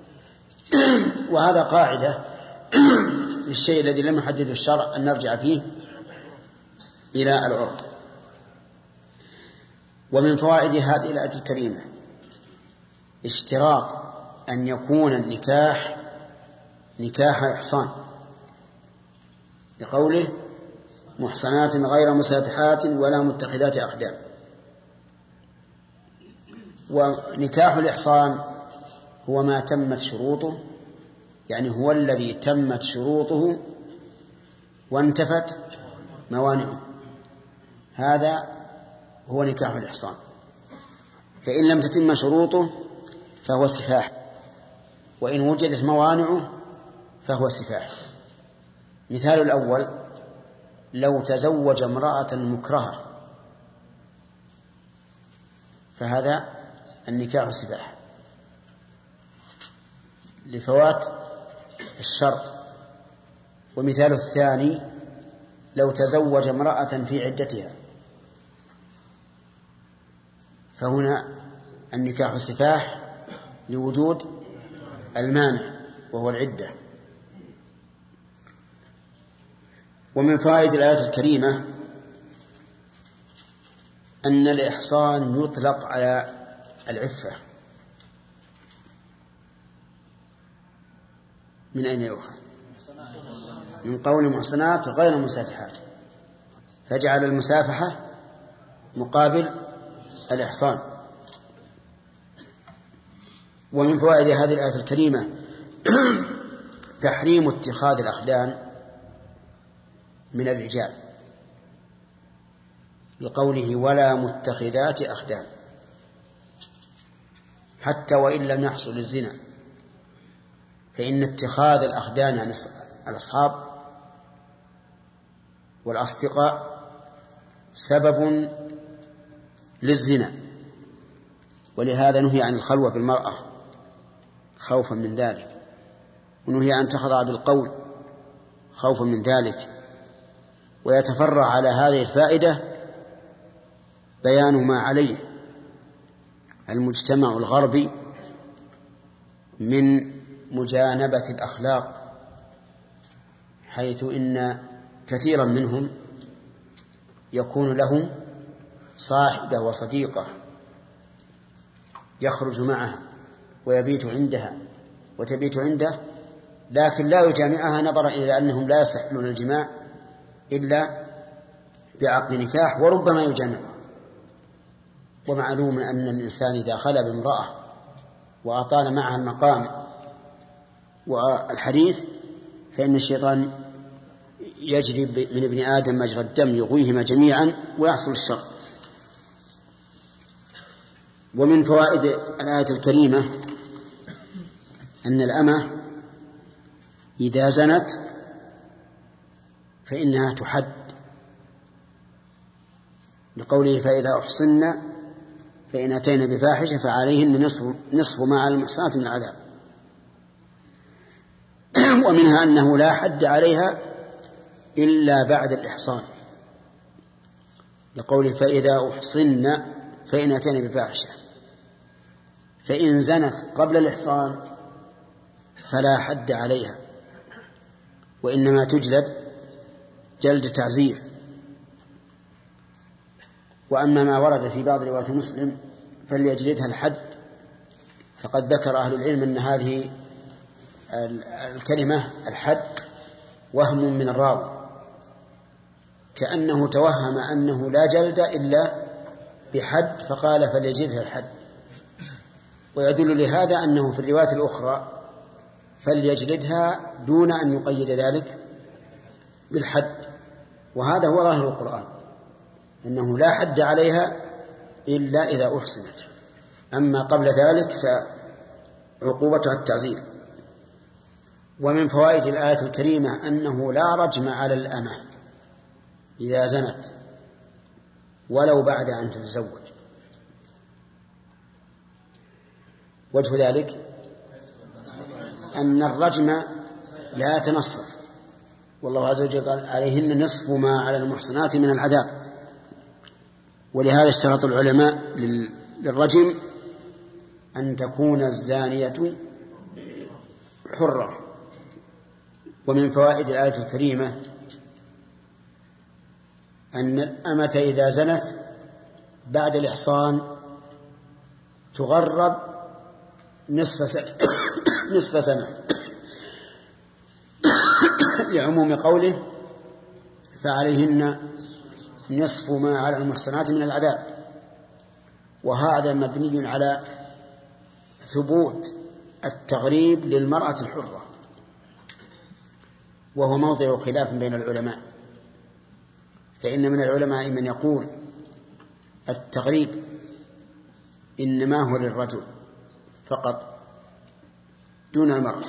وهذا قاعدة للشيء الذي لم يحدده الشرع أن نرجع فيه إلى العرف. ومن فوائد هذه الآية الكريمة اشتراط أن يكون النكاح نكاح إحصان، لقوله محصنات غير مسافحات ولا متخذات أخدان. ونكاح الإحصان هو ما تمت شروطه، يعني هو الذي تمت شروطه وانتفت موانعه، هذا هو نكاح الإحصان. فإن لم تتم شروطه فهو سفاح، وإن وجدت موانعه فهو سفاح. مثال الأول لو تزوج امرأة مكرهة فهذا النكاح سفاح لفوات الشرط. ومثال الثاني لو تزوج امرأة في عدتها فهنا النكاح سفاح لوجود المانع وهو العدة. ومن فوائد الآية الكريمة أن الإحصان يطلق على العفة. من أين يؤخذ؟ من قول محصنات غير مسافحات، فجعل المسافحة مقابل الإحصان. ومن فوائد هذه الآية الكريمة تحريم اتخاذ الأخدان من الرجال، لقوله ولا متخذات أخدان، حتى وإن لم يحصل الزنا. فإن اتخاذ الأخدان عن الأصحاب والأصدقاء سبب للزنا، ولهذا نهي عن الخلوة بالمرأة خوفا من ذلك، ونهي أن تخضع بالقول خوفا من ذلك. ويتفرع على هذه الفائدة بيان ما عليه المجتمع الغربي من مجانبة الأخلاق، حيث إن كثيرا منهم يكون لهم صاحبة وصديقة يخرج معها ويبيت عندها وتبيت عنده، لكن لا يجامعها نظرا إلى أنهم لا يصحون الجماع إلا بعقد نكاح، وربما يجامعها. ومعلوم أن الإنسان إذا خلى بامرأة وأطال معها المقام والحديث فإن الشيطان يجري من ابن آدم مجرى الدم يغويهما جميعا ويحصل الشر. ومن فوائد الآية الكريمة أن الأمة إذا زنت فإنها تحد، لقوله فإذا أحصن فإن أتينا بفاحشة فعليهن نصف, نصف ما على المحصنات من العذاب. ومنها أنه لا حد عليها إلا بعد الإحصان، لقوله فإذا أحصن فإن أتينا بفاحشة، فإن زنت قبل الإحصان فلا حد عليها، وإنما تجلد جلد تعزير. وأما ما ورد في بعض روايات مسلم فليجلدها الحد، فقد ذكر أهل العلم أن هذه الكلمة الحد وهم من الراوي، كأنه توهم أنه لا جلد إلا بحد فقال فليجلدها الحد. ويدل لهذا أنه في الرواية الأخرى فليجلدها دون أن يقيد ذلك بالحد، وهذا هو ظاهر القرآن أنه لا حد عليها إلا إذا أحصنت، أما قبل ذلك فعقوبتها التعزير. ومن فوائد الآية الكريمة أنه لا رجم على الأمة إذا زنت ولو بعد أن تتزوج. وجه ذلك أن الرجم لا يتنصف، والله عز وجل قال عليهن نصف ما على المحصنات من العذاب. ولهذا اشترط العلماء للرجم أن تكون الزانية حرة. ومن فوائد الآية الكريمة أن الأمة إذا زنت بعد الإحصان تغرب نصف سنة نصف سنة لعموم قوله فعليهن نصف ما على المحصنات من العذاب. وهذا مبني على ثبوت التغريب للمرأة الحرة، وهو موضع خلاف بين العلماء، فإن من العلماء من يقول التغريب إنما هو للرجل فقط دون المرأة،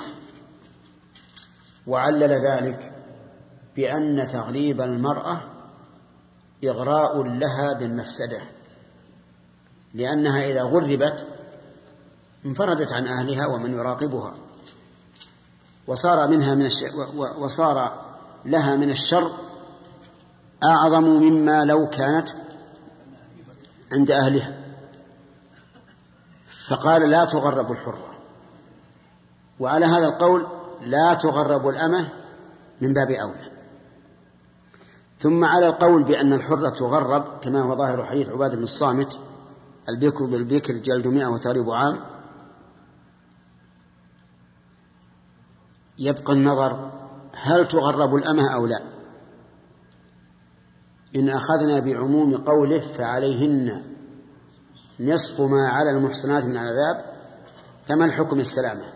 وعلل ذلك بأن تغريب المرأة إغراء لها بالمفسدة، لأنها إذا غربت انفردت عن أهلها ومن يراقبها، وصار منها من الشر وصار لها من الشر أعظم مما لو كانت عند أهلها. فقال لا تغرب الحرة، وعلى هذا القول لا تغرب الأمة من باب أولى. ثم على القول بأن الحرة تغرب كما هو ظاهر حديث عبادة بن الصامت البكر بالبكر جلد مئة وتغريب عام، يبقى النظر هل تغرب الأمة أو لا. إن أخذنا بعموم قوله فعليهن نصف ما على المحصنات من العذاب فما الحكم السلامة؟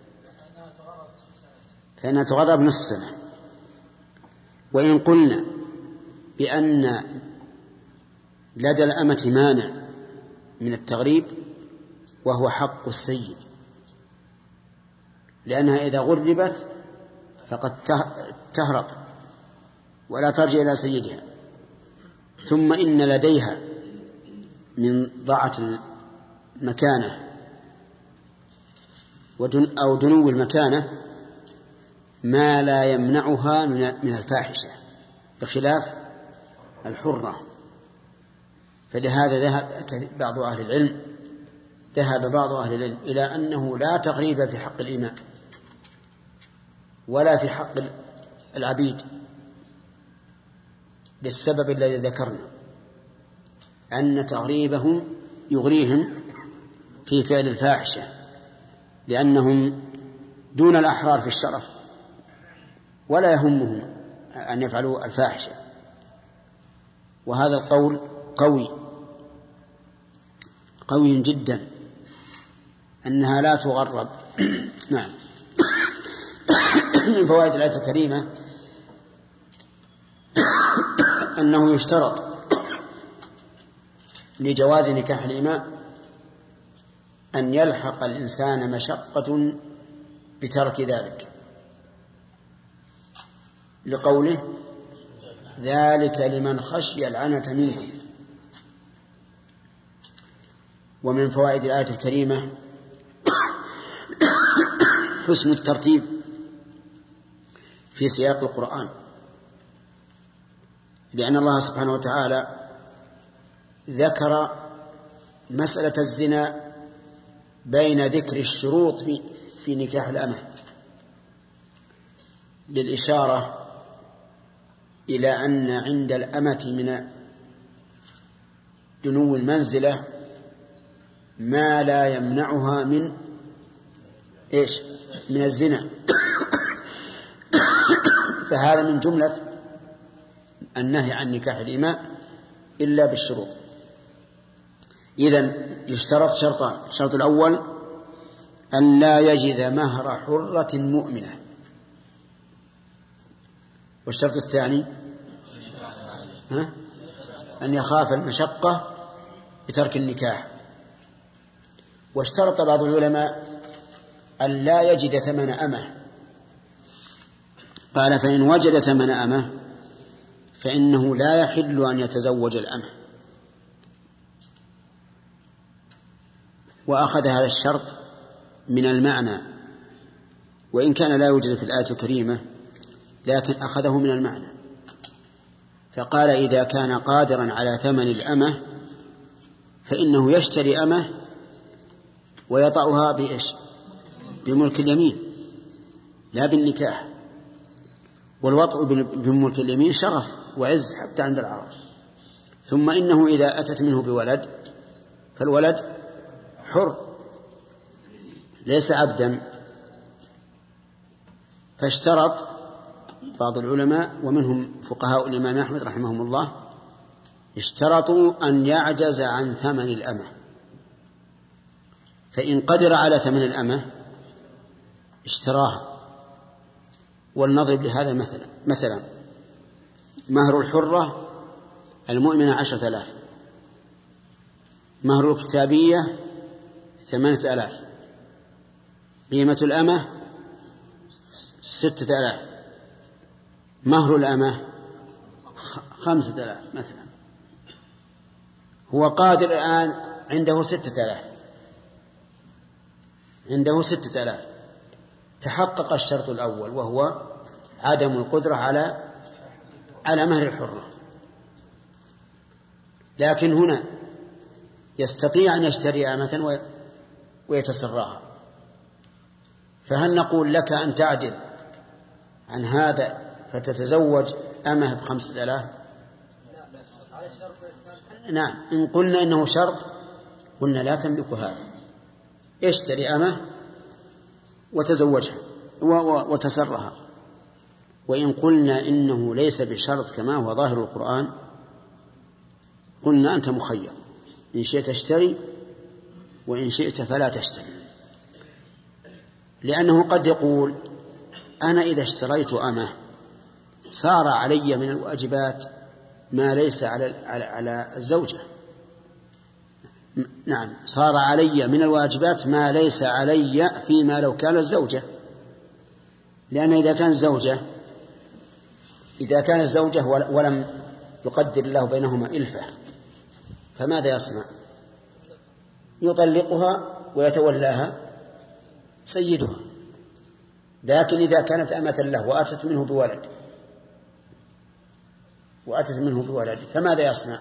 فإنها تغرب نصف سنة. وإن قلنا بأن لدى الأمة مانع من التغريب وهو حق السيد، لأنها إذا غربت فقد تهرب ولا ترجع إلى سيدها. ثم إن لديها من ضاعة المكانة أو دنو المكانة ما لا يمنعها من الفاحشة بخلاف الحرة. فلهذا ذهب بعض أهل العلم ذهب بعض أهل العلم إلى أنه لا تغريب في حق الإماء ولا في حق العبيد، للسبب الذي ذكرنا، أن تغريبهم يغريهم في فعل الفاحشة، لأنهم دون الأحرار في الشرف ولا يهمهم أن يفعلوا الفاحشة. وهذا القول قوي قوي جدا أنها لا تغرب. نعم. من فوائد الآية الكريمة أنه يشترط لجواز نكاح الإماء أن يلحق الإنسان مشقة بترك ذلك، لقوله ذلك لمن خشي العنة منكم. ومن فوائد الآية الكريمة حسن الترتيب في سياق القرآن، لأن الله سبحانه وتعالى ذكر مسألة الزنا بين ذكر الشروط في, في نكاح الأمة للإشارة إلى أن عند الأمة من دنو المنزلة ما لا يمنعها من إيش؟ من الزنا. فهذا من جملة النهي عن نكاح الإماء إلا بالشروط. إذن يشترط شرطان: الشرط الأول أن لا يجد مهر حرة مؤمنة، والشرط الثاني ها؟ أن يخاف المشقة بترك النكاح. واشترط بعض العلماء أن لا يجد ثمن أمه، قال فإن وجد ثمن أمه فإنه لا يحل أن يتزوج الأمه. وأخذ هذا الشرط من المعنى، وإن كان لا يوجد في الآية الكريمة لكن أخذه من المعنى، فقال إذا كان قادرا على ثمن الأمة فإنه يشتري أمه ويطأها بإيش؟ بملك اليمين لا بالنكاح. والوطء بملك اليمين شرف وعز حتى عند العرب. ثم إنه إذا أتت منه بولد فالولد حر ليس عبدا. فاشترط بعض العلماء ومنهم فقهاء الإمام أحمد رحمهم الله اشترطوا أن يعجز عن ثمن الأمة، فإن قدر على ثمن الأمة اشتراها. ولنضرب لهذا مثلا مثلا مهر الحرة المؤمنة عشرة آلاف، مهر الكتابية ثمانية آلاف، قيمة الأمة ستة آلاف، مهر الأمة خمسة آلاف مثلا. هو قادر الآن عنده ستة آلاف، عنده ستة آلاف. تحقق الشرط الأول وهو عدم القدرة على على مهر الحرة، لكن هنا يستطيع أن يشتري أمة ويتسراها. فهل نقول لك أن تعدل عن هذا فتتزوج أمه بخمسة آلاف؟ نعم. إن قلنا إنه شرط قلنا لا تملك هذا، اشتري أمه وتزوجها وتسرها. وإن قلنا إنه ليس بشرط كما هو ظاهر القرآن قلنا أنت مخير، إن شئت تشتري وإن شئت فلا تشتري. لأنه قد يقول أنا إذا اشتريت أمه صار علي من الواجبات ما ليس على على الزوجة. نعم، صار علي من الواجبات ما ليس علي فيما لو كان الزوجة. لأن إذا كانت زوجة إذا كانت زوجة ولم يقدر الله بينهما إلفة فماذا يصنع؟ يطلقها ويتولاها سيدها. لكن إذا كانت أمة له وأتت منه بولد وأتت منه بولد فماذا يصنع؟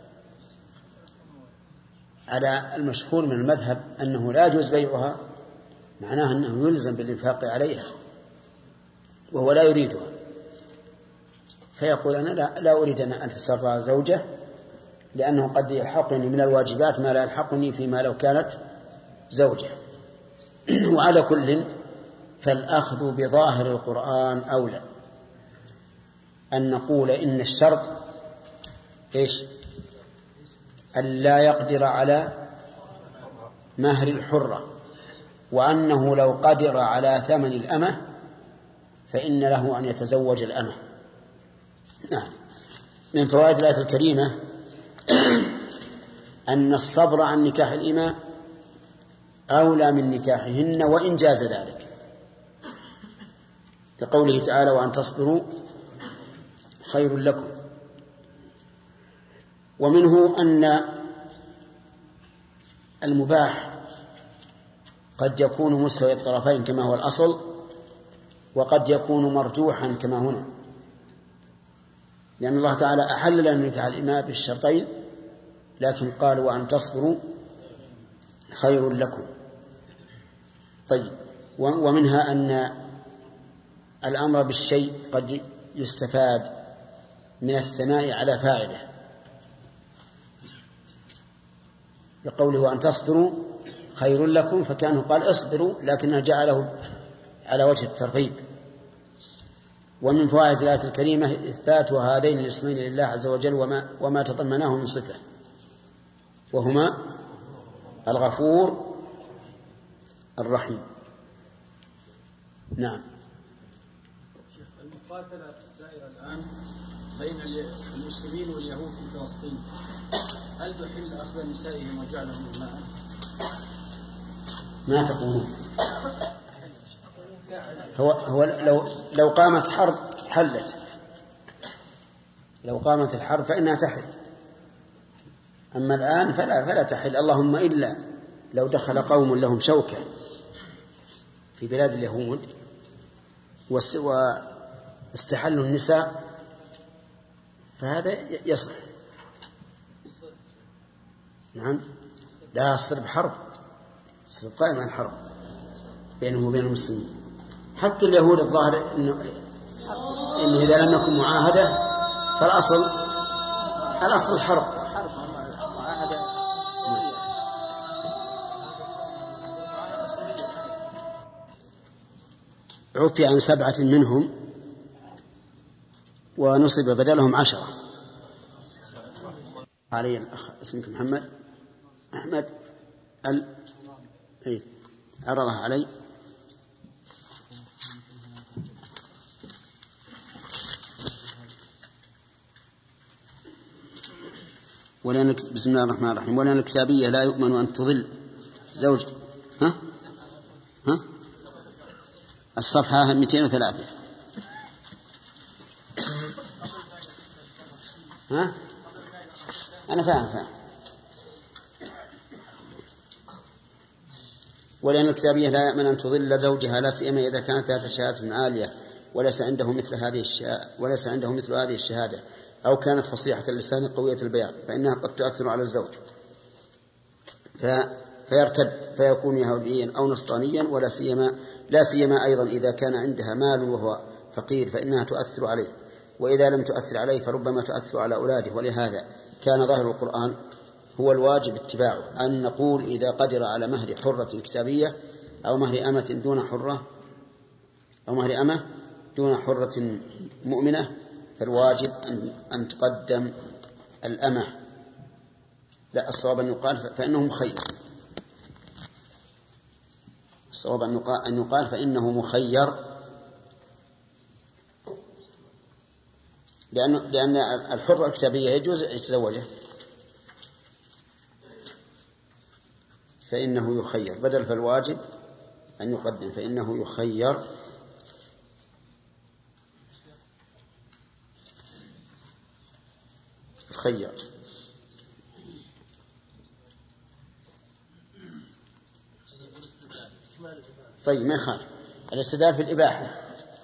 على المشهور من المذهب أنه لا يجوز بيعها، معناه أنه يلزم بالإنفاق عليها وهو لا يريدها، فيقول أنا لا, لا أريد أن أتصرف زوجة لأنه قد يلحقني من الواجبات ما لا يلحقني فيما لو كانت زوجة. وعلى كل فالأخذ بظاهر القرآن أولى. أن نقول إن الشرط إيش؟ أن لا يقدر على مهر الحرة، وأنه لو قدر على ثمن الأمة فإن له أن يتزوج الأمة. نعم. من فوائد الآية الكريمة أن الصبر عن نكاح الإماء أولى من نكاحهن وإن جاز ذلك، لقوله تعالى وأن تصبروا خير لكم. ومنه أن المباح قد يكون مستوي الطرفين كما هو الأصل، وقد يكون مرجوحا كما هنا، لأن الله تعالى أحل لنا نكاح الإماء بالشرطين، لكن قال وأن تصبروا خير لكم. طيب. ومنها أن الأمر بالشيء قد يستفاد من الثناء على فاعله، لقوله وأن تصبروا خير لكم، فكانه قال اصبروا لكنه جعله على وجه الترغيب. ومن فوائد الآية الكريمة إثبات هذين الاسمين لله عز وجل وما, وما تضمناه من صفة، وهما الغفور الرحيم. نعم. المقاتلة الدائرة الآن بين المسلمين واليهود في فلسطين، هل تحل أخذ نسائهم وجعلهم إماء؟ ما تقولون؟ هو, هو لو, لو قامت حرب حلت، لو قامت الحرب فإنها تحل، أما الآن فلا, فلا تحل، اللهم إلا لو دخل قوم لهم شوكة في بلاد اليهود واستحلوا النساء فهذا يصح. نعم. لا، الصلب حرب، الصلب قائم عن حرب بينهم وبين المسلمين. حتى اليهود الظاهر إنه, إنه إذا لم يكن معاهدة فالأصل الأصل الحرب. عفي عن سبعة منهم ونصب بدلهم عشرة. علي الأخ اسمك محمد أحمد ال إيه عرضها علي. ولأن بسم الله الرحمن الرحيم ولأن الكتابية لا يؤمن أن تضل زوج. ها ها الصفحة مئتين وثلاثة. ها أنا فاهم فاهم. ولأن الكتابية لا يؤمن أن تضل زوجها لا سيما إذا كانت ذات شهادة عالية وليس عنده مثل هذه الشهادة وليس عنده مثل هذه الشهادة أو كانت فصيحة اللسان قوية البيان، فإنها قد تؤثر على الزوج فيرتد فيكون يهوديا أو نصرانيا، ولا سيما لا سيما أيضا إذا كان عندها مال وهو فقير فإنها تؤثر عليه، وإذا لم تؤثر عليه فربما تؤثر على أولاده. ولهذا كان ظاهر القرآن هو الواجب اتباعه، أن نقول إذا قدر على مهر حرة كتابية أو مهر أمة دون حرة أو مهر أمة دون حرة مؤمنة فالواجب أن تقدم الأمة. لا، الصواب أن يقال فإنه مخير، الصواب أن يقال فإنه مخير، لأن لأن الحرة الكتابية يجوز يتزوجه فإنه يخير، بدل فالواجب أن يقدم فإنه يخير. يخير. طيب ما يخالف الاستدلال في الإباحة.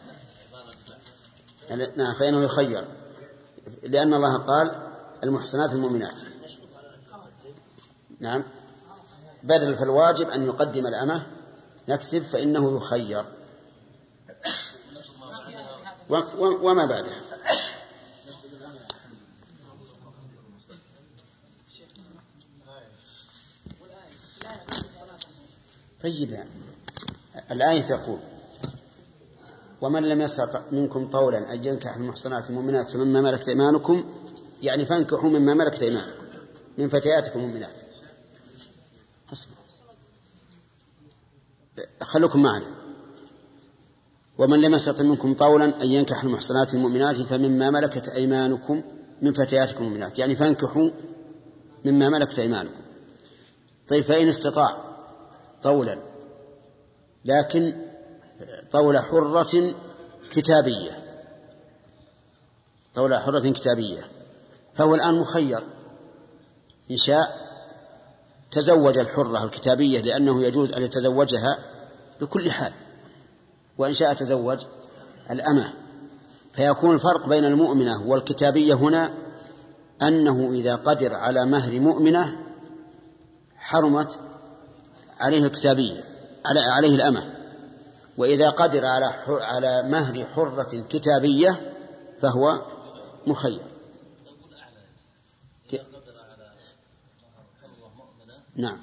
نعم فإنه يخير، لأن الله قال المحصنات المؤمنات. نعم بدل فالواجب أن يقدم الأمة نكسب فإنه يخير وما بعدها. طيب يعني الآية تقول ومن لم يستطع منكم طولا أن ينكح المحصنات المؤمنات فمما ملكت أيمانكم، يعني فانكحوا مما ملكت أيمانكم من فتياتكم المؤمنات. خلوكم معنا. ومن لم يستطع منكم طولا أن ينكح المحصنات المؤمنات فمما ملكت أيمانكم من فتياتكم المؤمنات، يعني فانكحوا مما ملكت أيمانكم. طيب فإن استطاع طولا لكن طول حرة كتابية، طول حرة كتابية فهو الآن مخير، إن شاء تزوج الحرة الكتابية لأنه يجوز أن يتزوجها بكل حال، وإن شاء تزوج الأمة. فيكون الفرق بين المؤمنة والكتابية هنا أنه إذا قدر على مهر مؤمنة حرمت عليه الكتابية عليه الأمة، وإذا قدر على على مهر حرة كتابية فهو مخير. نعم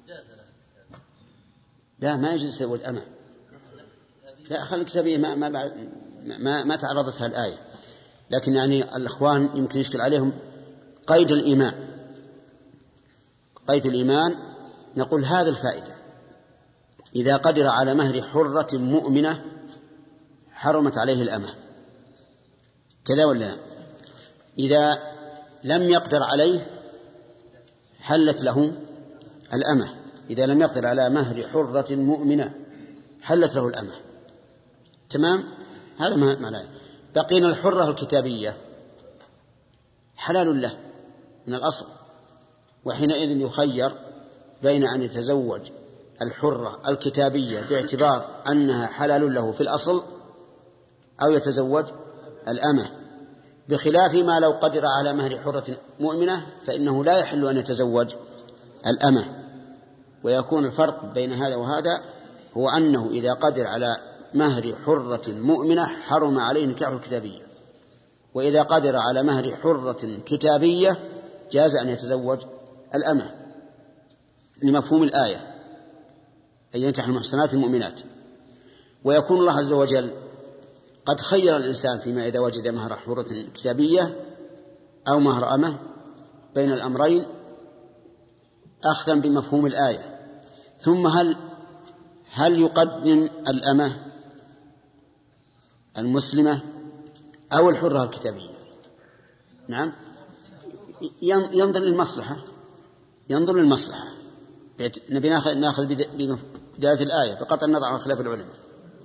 لا ما يجوز يتزوج أمة، لا خلي الكتابية ما ما ما, ما تعرضتها الآية، لكن يعني الإخوان يمكن يشكل عليهم قيد الإيمان. قيد الإيمان نقول هذا الفائدة إذا قدر على مهر حرة مؤمنة حرمت عليه الأمة كذا ولا لا؟ إذا لم يقدر عليه حلت له الأمة، إذا لم يقدر على مهر حرة مؤمنة حلت له الأمة. تمام؟ هذا ما معناه. بقينا الحرة الكتابية حلال له من الأصل، وحينئذ يخير بين أن يتزوج الحرة الكتابية باعتبار أنها حلال له في الأصل أو يتزوج الأمة، بخلاف ما لو قدر على مهر حرة مؤمنة فإنه لا يحل أن يتزوج الأمة. ويكون الفرق بين هذا وهذا هو أنه إذا قدر على مهر حرة مؤمنة حرم عليه نكاح الكتابية، وإذا قدر على مهر حرة كتابية جاز أن يتزوج الأمة لمفهوم الآية أن ينكح المحصنات المؤمنات. ويكون الله عز وجل قد خير الإنسان فيما إذا وجد مهر حرة كتابية أو مهر أمة بين الأمرين أخذا بمفهوم الآية. ثم هل هل يقدم الأمة المسلمة أو الحرة الكتابية؟ نعم ينظر للمصلحة، ينظر للمصلحة. نبي ناخذ بداية الآية بقطع النظر عن خلاف العلماء.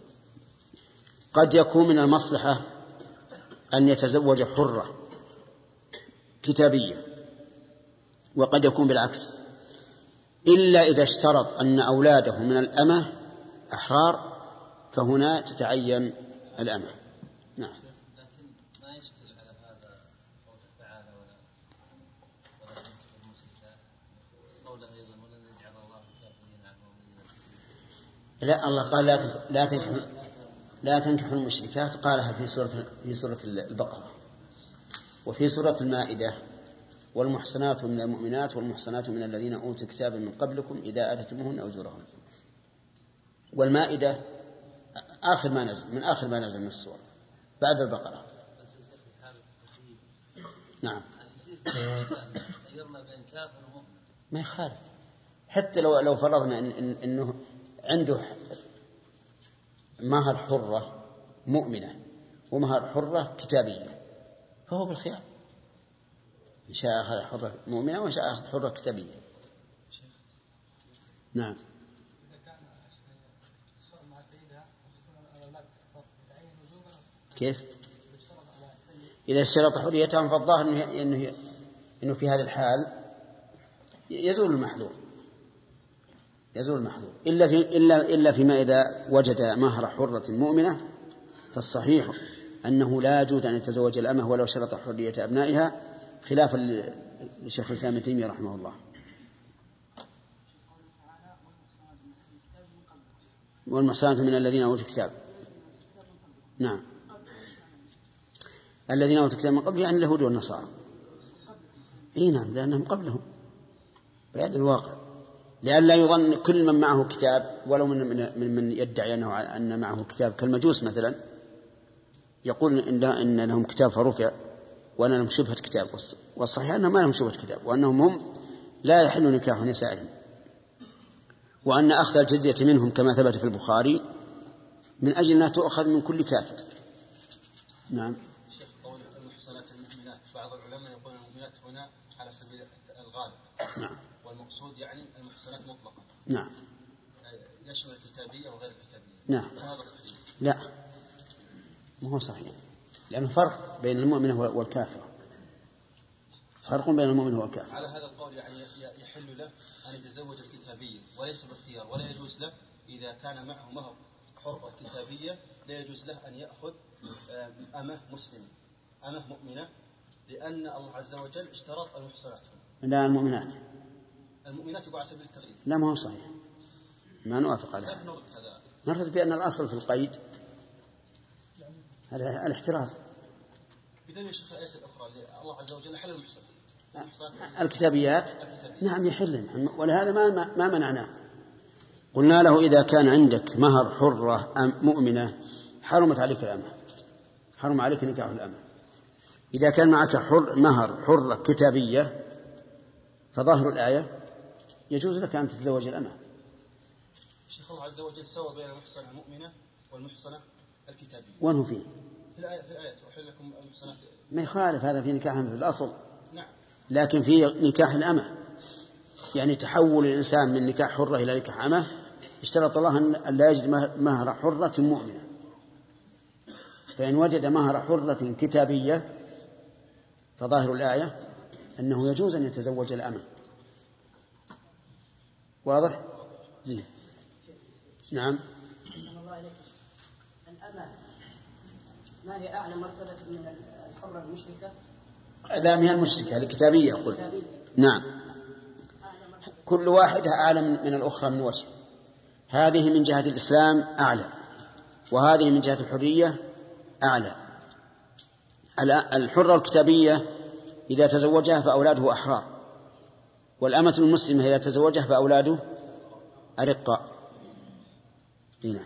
قد يكون من المصلحة أن يتزوج حرة كتابية، وقد يكون بالعكس، إلا إذا اشترط أن أولاده من الأمة أحرار فهنا تتعين الأمة. نعم. لكن ما يشكل على هذا قوله تعالى ولا ولا تنكحوا المشركات، قوله أيضا ولن يجعل الله الكافرين على المؤمنين سبيلا. لا الله قال لا لا تنكحوا لا تنكحوا المشركات، قالها في سورة في سورة البقرة، وفي سورة المائدة والمحصنات من المؤمنات والمحصنات من الذين أوتوا الكتاب من قبلكم إذا آتيتموهن أجورهن. والمائدة آخر ما نزل من آخر ما نزل من السورة بعد البقرة. نعم ما يخالف، حتى لو لو فرضنا إن إن إنه عنده مهر حرة مؤمنة ومهر حرة كتابية فهو بالخيار، إن شاء أخذ حرة مؤمنة وإن شاء أخذ حرة كتابية. نعم. كيف؟ إذا اشترط حريتهم فالظاهر إنه إنه في هذا الحال يزول المحذور يزول المحذور إلا في إلا إلا فيما إذا وجد مهر حرة مؤمنة، فالصحيح أنه لا يجوز أن يتزوج الأمة ولو شرط حرية أبنائها، خلافا لشيخ الإسلام ابن تيمية رحمه الله. والمحصنات من الذين أوتوا الكتاب، نعم، الذين أوتوا الكتاب من قبل يعني اليهود والنصارى. إيه نعم، لأنهم قبلهم بهذا الواقع، لئلا يظن كل من معه كتاب ولو من من, من يدعي أنه أن معه كتاب كالمجوس مثلا يقول إن, إن لهم كتاب فرفع وأن لهم شبهة كتاب، والصحيح أنهم ما لهم شبهة كتاب، وأنهم هم لا يحل نكاح نسائهم، وأن أخذ الجزية منهم كما ثبت في البخاري من أجل أنها تؤخذ من كل كافر. نعم. شيخ قول المحصنات المؤمنات، بعض العلماء يقول المؤمنات هنا على سبيل الغالب. نعم. والمقصود يعني المحصنات مطلقا. نعم. يشمل الكتابية وغير الكتابية. نعم. وهذا صحيح. لا، ما هو صحيح، لأنه فرق بين المؤمنة والكافرة، فرق بين المؤمن والكافر. على هذا القول يعني يحل له أن يتزوج الكتابية وليس باختيار، ولا يجوز له إذا كان معه مهر حرة كتابية لا يجوز له أن يأخذ أمه مسلمة أمه مؤمنة، لأن الله عز وجل اشترط المحصنات. لا، المؤمنات المؤمنات يقع على سبيل التغليظ. لا، ما هو صحيح، ما نوافق على هذا. نرد بأن الأصل في القيد هذا الاحتراز. بدليل شيخ الآية الأخرى اللي الله عز وجل حل المحصنات الكتابيات. نعم يحل، ولهذا ما ما منعناه. قلنا له إذا كان عندك مهر حرة مؤمنة حرمت عليك الأمة، حرم عليك نكاح الأمة. إذا كان معك حر مهر حرة كتابية فظاهر الآية يجوز لك أن تتزوج الأمة. شيخ الله عز وجل سوى بين المحصنة المؤمنة والمحصنة الكتابية. وين فيه؟ في الآية في الآية أحل لكم المحصنات. ما يخالف، هذا في نكاح في الأصل. نعم. لكن في نكاح الأمة، يعني تحول الإنسان من نكاح حرة إلى نكاح أمة، اشترط الله أن لا يجد مهر حرة مؤمنة، فإن وجد مهر حرة كتابية فظاهر الآية أنه يجوز أن يتزوج الأمة. واضح؟ زين. نعم. الأمة ما هي أعلى مرتبة من الحرة المشركة؟ لا، من المشركة الكتابية قل. نعم، كل واحدة أعلى من الأخرى من وجه. هذه من جهة الإسلام أعلى، وهذه من جهة الحرية أعلى. الحرة الكتابية إذا تزوجها فأولاده أحرار، والأمة المسلمة إذا تزوجها فأولاده أرقاء. نعم.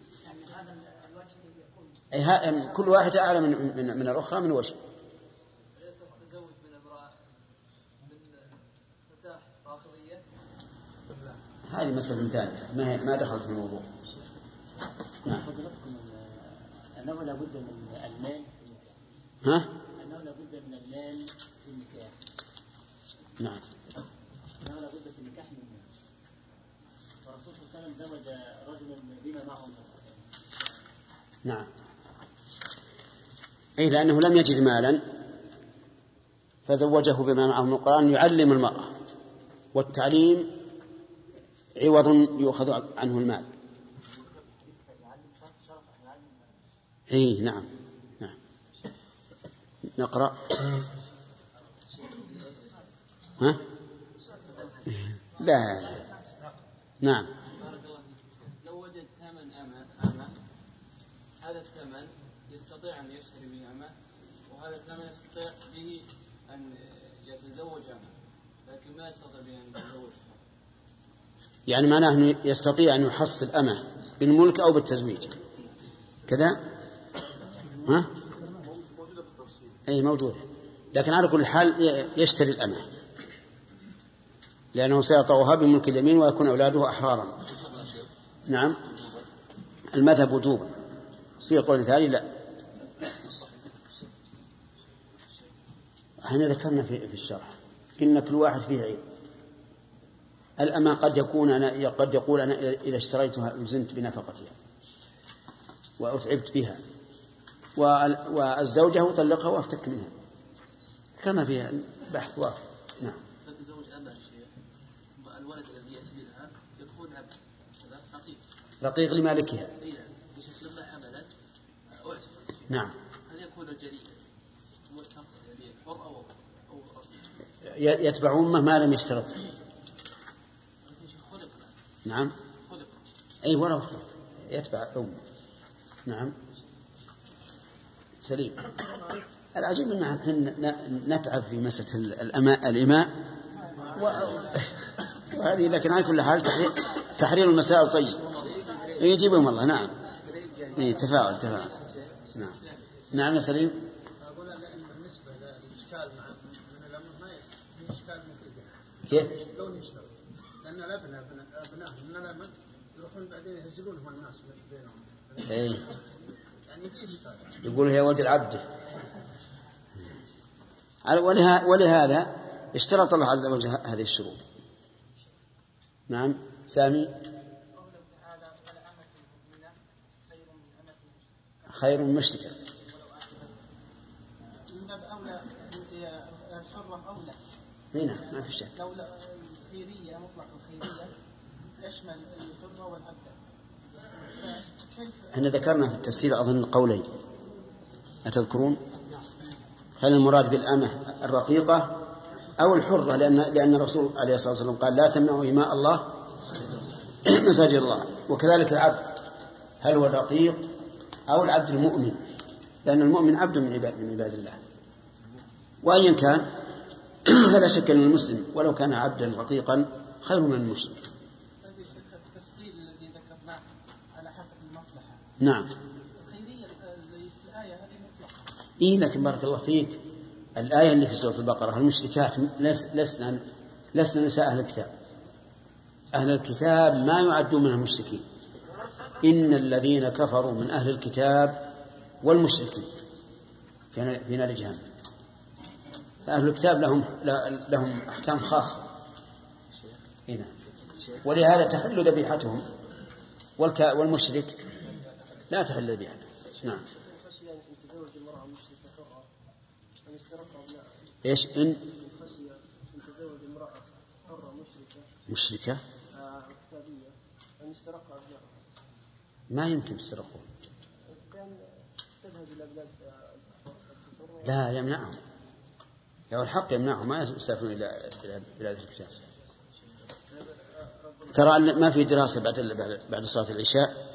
أي كل واحدة أعلى من, من, من الأخرى من وجه. تزوج من امرأة من فتاة رافضية، هذه مسألة ثانية ما ما دخلت في الموضوع. نعم. فضلتكم أنه لا بد من المال. ها؟ أنه لا بد من المال في النكاح. نعم. أنه لا بد في النكاح من المال. والرسول صلى الله عليه وسلم زوج رجلا بما معه من القرآن. نعم. أي لأنه لم يجد مالا فزوجه بما معه من القرآن يعلم المرأة، والتعليم عوض يؤخذ عنه المال. أي نعم. نعم. نقرأ. ها؟ لا. نعم. لو وجد ثمن أمة أمة هذا الثمن يستطيع أن يشتري به أمة، وهذا الثمن يستطيع به أن يتزوج أمة، لكن ما يستطيع به أن يتزوج. يعني معناه أنه يستطيع أن يحصل أمة بالملك أو بالتزويج كذا. ها؟ أي موجودة، لكن على كل حال يشتري الأمة لأنه سيطأها بملك اليمين ويكون أولاده أحرارا. نعم. المذهب وجوبا، في قول ثاني لا. احنا ذكرنا في في الشرح إن كل واحد فيه عيب. الأمة قد يكون أنا قد يقول أنا إذا اشتريتها لزمت بنفقتها وأتعبت بها، والزوجة طلقها وافتك منها، كان فيها بحث واضح. نعم. فتزوج أمها الشيخ الولد الذي يأتي منها يكون عبد رقيق رقيق لمالكها. إيه بشكل لما حملت أعتقد. نعم. هل يكون الجريء يعني حر أو أو يتبع أمه ما لم يشترط. خلق. نعم. خلق. أي ولو خلق يتبع أمه. نعم. سليم. العجيب أن نتعب في مسألة الأماء الإماء وهذه، لكن على كل حال تحرير, تحرير المسائل طيب يجيبهم الله. نعم. إيه تفاعل تفاعل. نعم. نعم يا سليم. أقول أن بالنسبة للإشكال مع من الأمر ما في إشكال مثل كيف؟ لون يشتغل لأن الأبناء أبناء من الأمر يروحون بعدين يهزلونهم الناس بينهم. إيه. يعني في إشكال. يقول هي ولد العبد. ولهذا اشترط الله عز وجل هذه الشروط. نعم سامي. خير من مشركة. من باب أولى الحرة أولى. هنا ما في شك. لو الخيرية مطلق الخيرية يشمل الحرة والعبد. احنا ذكرنا في التفسير أظن قولين أتذكرون؟ هل المراد بالأمة الرقيقة أو الحرة؟ لأن لأن الرسول عليه الصلاة والسلام قال لا تمنعوا إماء الله مساجد الله. وكذلك العبد، هل هو الرقيق أو العبد المؤمن؟ لأن المؤمن عبد من عباد من عباد الله. وأيا كان فلا شك أن المسلم ولو كان عبدا رقيقا خير من المشرك. التفسير الذي ذكرناه على حسب المصلحة. نعم. الخيرية في الآية هذه مطلقة. إيه لكن بارك الله فيك الآية اللي في سورة البقرة المشركات لسنا لسنا نساء أهل الكتاب. أهل الكتاب ما يعدون من المشركين. إن الذين كفروا من أهل الكتاب والمشركين في نار جهنم. فأهل الكتاب لهم لهم أحكام خاصة هنا، ولهذا تحل ذبيحتهم، والمشرك لا تحل ذبيحته. نعم. إيش إن خشية أن تزوج امرأة حرة مشركة مشركة كتابية أن يسترق أبنائها. ما يمكن تسرقون. كان تذهب إلى بلاد. لا يمنعهم، لو الحق يمنعهم ما يسافرون إلى إلى بلاد الكتاب. ترى ما في دراسة بعد بعد صلاة العشاء،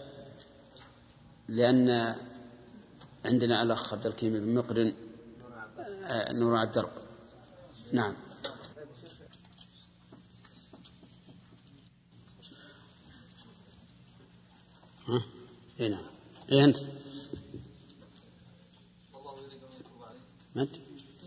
لأن عندنا الأخ عبد الكريم بن مقرن نور على الدرب. نعم. ها اي نعم. اي انت مت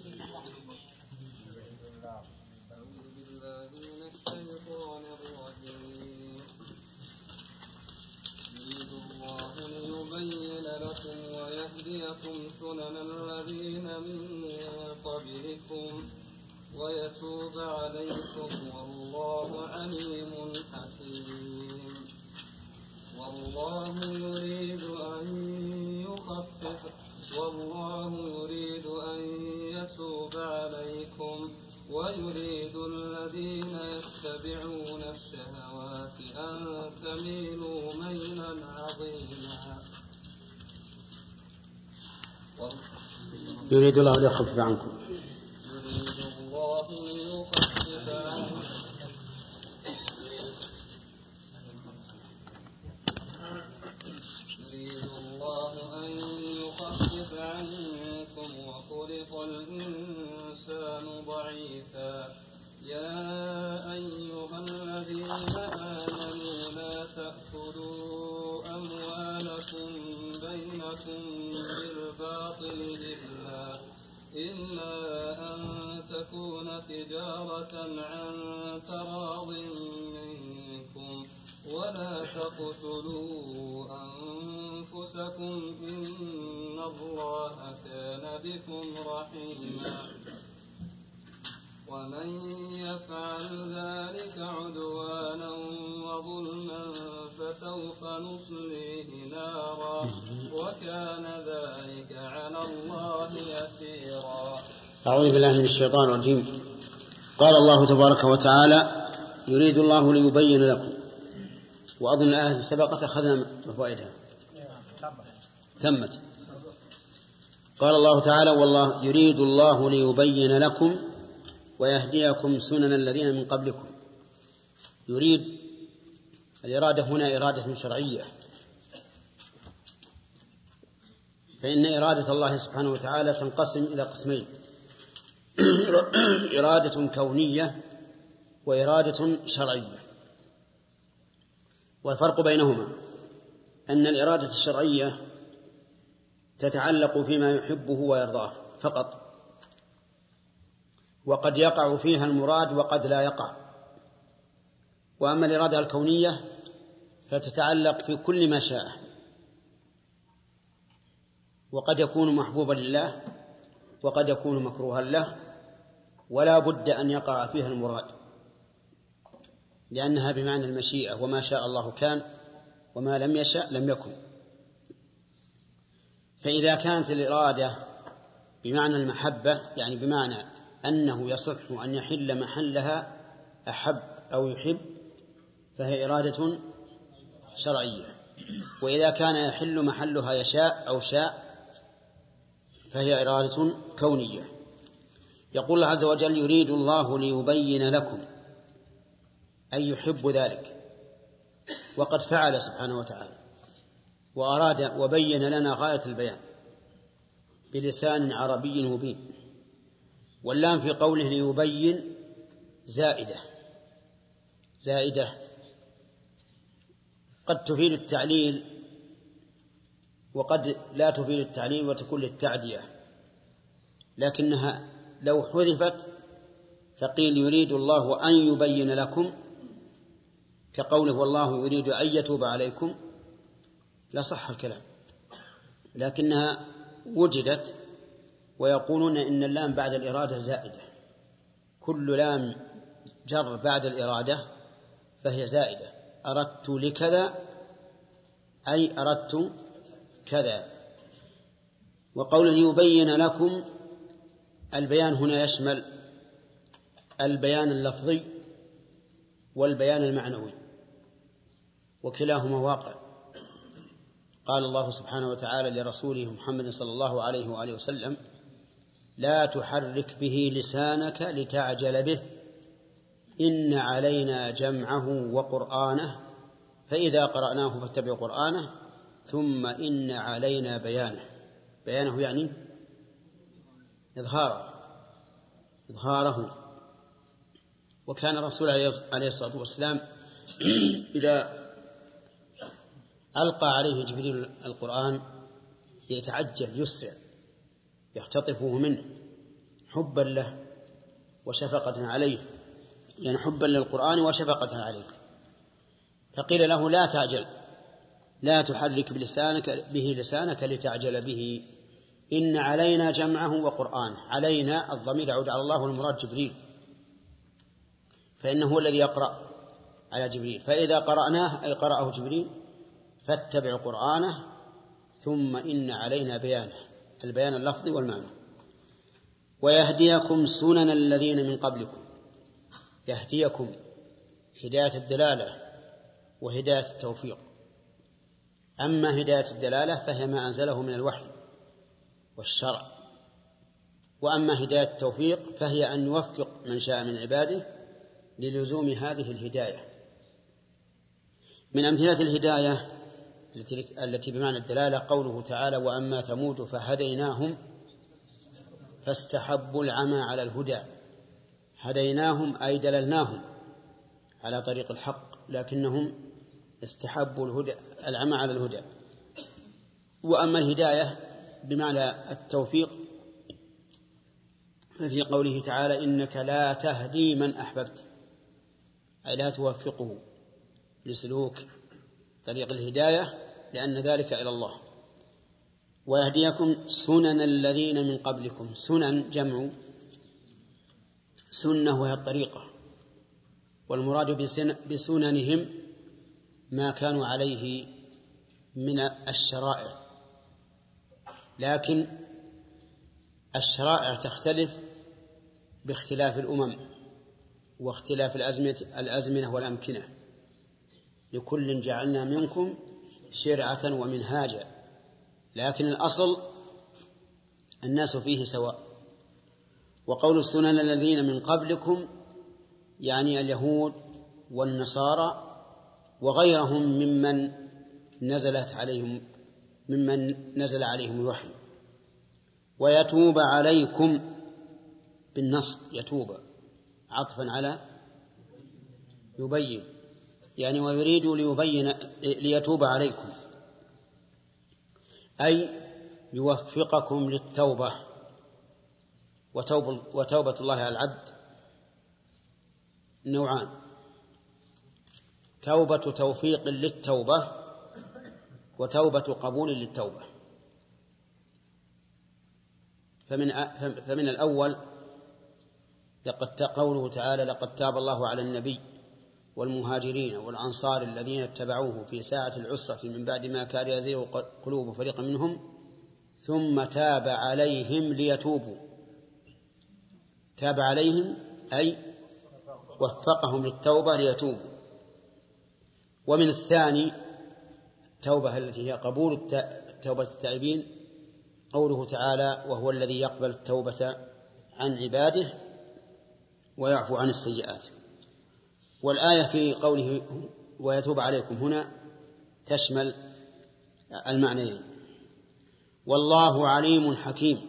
ليبين لكم ويهديكم سنن الذين من قبلكم ويتوب عليكم والله عليم حكيم. والله يريد أن يخفف والله يريد أن يتوب عليكم ويريد الذين يتبعون الشهوات أن تميلوا ميلا عظيما. يريد الله ليخفف عنكم يريد الله ليخفف عنكم يريد الله أن يخفف عنكم وخلق الإنسان ضعيفا. يا أيها الذين آمنوا لا تأكلوا أموالكم بينكم بالباطل إلا إلا أن تكون تجارة عن تراض منكم ولا تقتلوا أنفسكم إن الله كان بكم رحيما. ومن يفعل ذلك عدوانا وظلما فسوف نصليه نارا وكان ذلك على الله يسيرا. أعوذ بالله من الشيطان الرجيم. قال الله تبارك وتعالى: يريد الله ليبين لكم. وأظن الآية سبقت أخذنا فوائدها تمت. قال الله تعالى: والله يريد الله ليبين لكم ويهديكم سنن الذين من قبلكم. يريد، الإرادة هنا إرادة شرعية، فإن إرادة الله سبحانه وتعالى تنقسم إلى قسمين: إرادة كونية وإرادة شرعية. والفرق بينهما أن الإرادة الشرعية تتعلق فيما يحبه ويرضاه فقط، وقد يقع فيها المراد وقد لا يقع. وأما الإرادة الكونية فتتعلق في كل ما شاء، وقد يكون محبوبا لله وقد يكون مكروها له، ولا بد أن يقع فيها المراد، لأنها بمعنى المشيئة: وما شاء الله كان وما لم يشأ لم يكن. فإذا كانت الإرادة بمعنى المحبة، يعني بمعنى أنه يصح أن يحل محلها أحب أو يحب، فهي إرادة شرعية. وإذا كان يحل محلها يشاء أو شاء فهي إرادة كونية. يقول الله عز وجل: يريد الله ليبين لكم، أي يحب ذلك، وقد فعل سبحانه وتعالى وأراد وبين لنا غاية البيان بلسان عربي مبين. واللام في قوله ليبين زائدة زائدة قد تفيد التعليل وقد لا تفيد التعليل وتكون للتعدية، لكنها لو حذفت فقيل يريد الله أن يبين لكم، كقوله: والله يريد أن يتوب عليكم، لصح الكلام. لكنها وجدت، ويقولون إن اللام بعد الإرادة زائدة، كل لام جر بعد الإرادة فهي زائدة. أردت لكذا أي أردت كذا. وقول ليبين لكم، البيان هنا يشمل البيان اللفظي والبيان المعنوي، وكلاهما واقع. قال الله سبحانه وتعالى لرسوله محمد صلى الله عليه وآله وسلم: لا تحرك به لسانك لتعجل به، إن علينا جمعه وقرآنه، فإذا قرأناه فاتبع قرآنه، ثم إن علينا بيانه. بيانه يعني إظهاره إظهاره وكان الرسول عليه الصلاة والسلام إذا ألقى عليه جبريل القرآن يتعجل يسرع يختطفه منه حبا له وشفقة عليه، يعني حبا للقرآن وشفقة عليه. فقيل له: لا تعجل، لا تحرك بلسانك به لسانك لتعجل به، إن علينا جمعه وقرآنه. علينا الضمير يعود على الله والمراد جبريل، فإنه هو الذي يقرأ على جبريل، فإذا قرأناه أي قرأه جبريل فاتبع قرآنه، ثم إن علينا بيانه، البيان اللفظي والمعنى. ويهديكم سنن الذين من قبلكم. يهديكم هداية الدلالة وهداية التوفيق. أما هداية الدلالة فهي ما أنزله من الوحي والشرع، وأما هداية التوفيق فهي أن يوفق من شاء من عباده للزوم هذه الهداية. من أمثلة الهداية التي بمعنى الدلالة قوله تعالى: وأما ثمود فهديناهم فاستحبوا العمى على الهدى. هديناهم أي دللناهم على طريق الحق، لكنهم استحبوا الهدى العمى على الهدى. وأما الهداية بمعنى التوفيق ففي قوله تعالى: إنك لا تهدي من أحببت، أي لا توفقه لسلوك طريق الهداية، لأن ذلك إلى الله. ويهديكم سنن الذين من قبلكم. سنن جمع سنة وهي الطريقة، والمراد بسننهم ما كانوا عليه من الشرائع، لكن الشرائع تختلف باختلاف الأمم واختلاف الأزمنة, الأزمنة والأمكنة، لكل جعلنا منكم شرعة ومنهاجا، لكن الأصل الناس فيه سواء. وقول السنن الذين من قبلكم يعني اليهود والنصارى وغيرهم ممن نزلت عليهم ممن نزل عليهم الوحي. ويتوب عليكم بالنص، يتوب عطفا على يبين، يعني ويريد ليبين ليتوب عليكم، أي يوفقكم للتوبة. وتوب وتوبة الله على العبد نوعان: توبة توفيق للتوبة وتوبة قبول للتوبة. فمن فمن الأول لقد قوله تعالى: لقد تاب الله على النبي والمهاجرين والأنصار الذين اتبعوه في ساعة العسرة من بعد ما كاد يزيغ قلوب فريق منهم ثم تاب عليهم ليتوبوا. تاب عليهم أي وفقهم للتوبة ليتوبوا. ومن الثاني التوبة التي هي قبول توبة التائبين، قوله تعالى: وهو الذي يقبل التوبة عن عباده ويعفو عن السيئات. والآية في قوله ويتوب عليكم هنا تشمل المعنيين. والله عليم حكيم.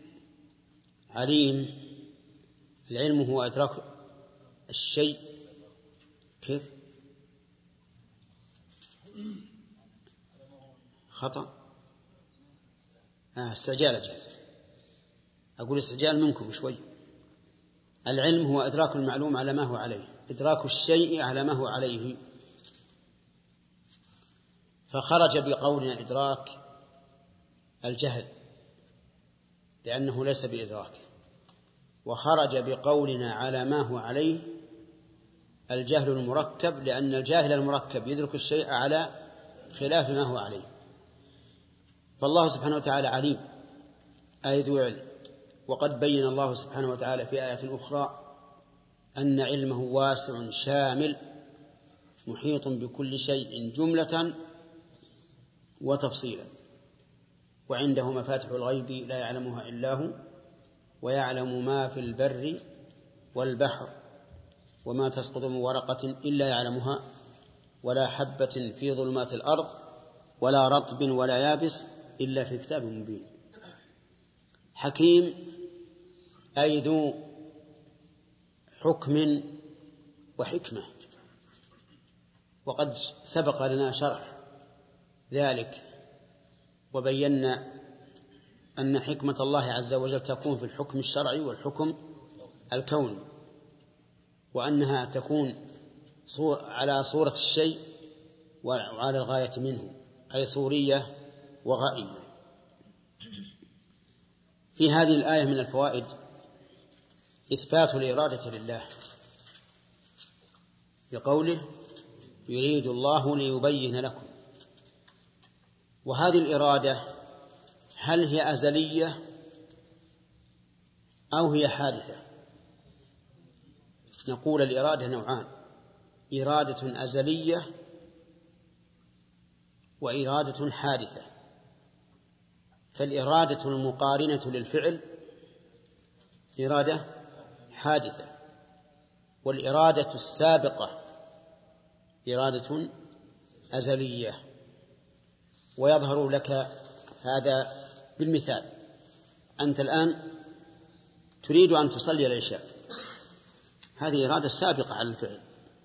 عليم، العلم هو إدراك الشيء كيف خطأ آه استعجال أجل أقول استعجال منكم شوي. العلم هو إدراك المعلوم على ما هو عليه، إدراك الشيء على ما هو عليه. فخرج بقولنا إدراك الجهل لأنه ليس بإدراك، وخرج بقولنا على ما هو عليه الجهل المركب، لأن الجاهل المركب يدرك الشيء على خلاف ما هو عليه. فالله سبحانه وتعالى عليم أي ذو علم. وقد بين الله سبحانه وتعالى في آية أخرى أن علمه واسع شامل محيط بكل شيء جملة وتفصيلا، وعنده مفاتح الغيب لا يعلمها إلا هو، ويعلم ما في البر والبحر، وما تسقط من ورقة إلا يعلمها، ولا حبة في ظلمات الأرض ولا رطب ولا يابس إلا في كتاب مبين. حكيم أي ذو حكم وحكمة، وقد سبق لنا شرح ذلك وبينا أن حكمة الله عز وجل تكون في الحكم الشرعي والحكم الكوني، وأنها تكون على صورة الشيء وعلى الغاية منه، أي صورية وغائية. في هذه الآية من الفوائد إثبات الإرادة لله بقوله يريد الله ليبين لكم. وهذه الإرادة هل هي أزلية أو هي حادثة؟ نقول الإرادة نوعان: إرادة أزلية وإرادة حادثة. فالإرادة المقارنة للفعل إرادة حادثة، والإرادة السابقة إرادة أزلية. ويظهر لك هذا بالمثال: أنت الآن تريد أن تصلي العشاء، هذه إرادة سابقة على الفعل،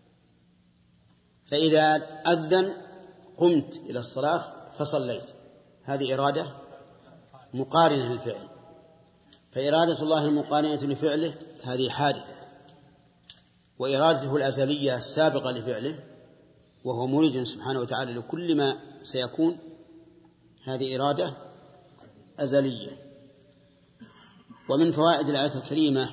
فإذا أذن قمت إلى الصلاة فصليت، هذه إرادة مقارنة للفعل. فإرادة الله المقارنة لفعله هذه حادثة، وإرادته الأزلية السابقة لفعله وهو مريد سبحانه وتعالى لكل ما سيكون هذه إرادة أزلية. ومن فوائد الآية الكريمة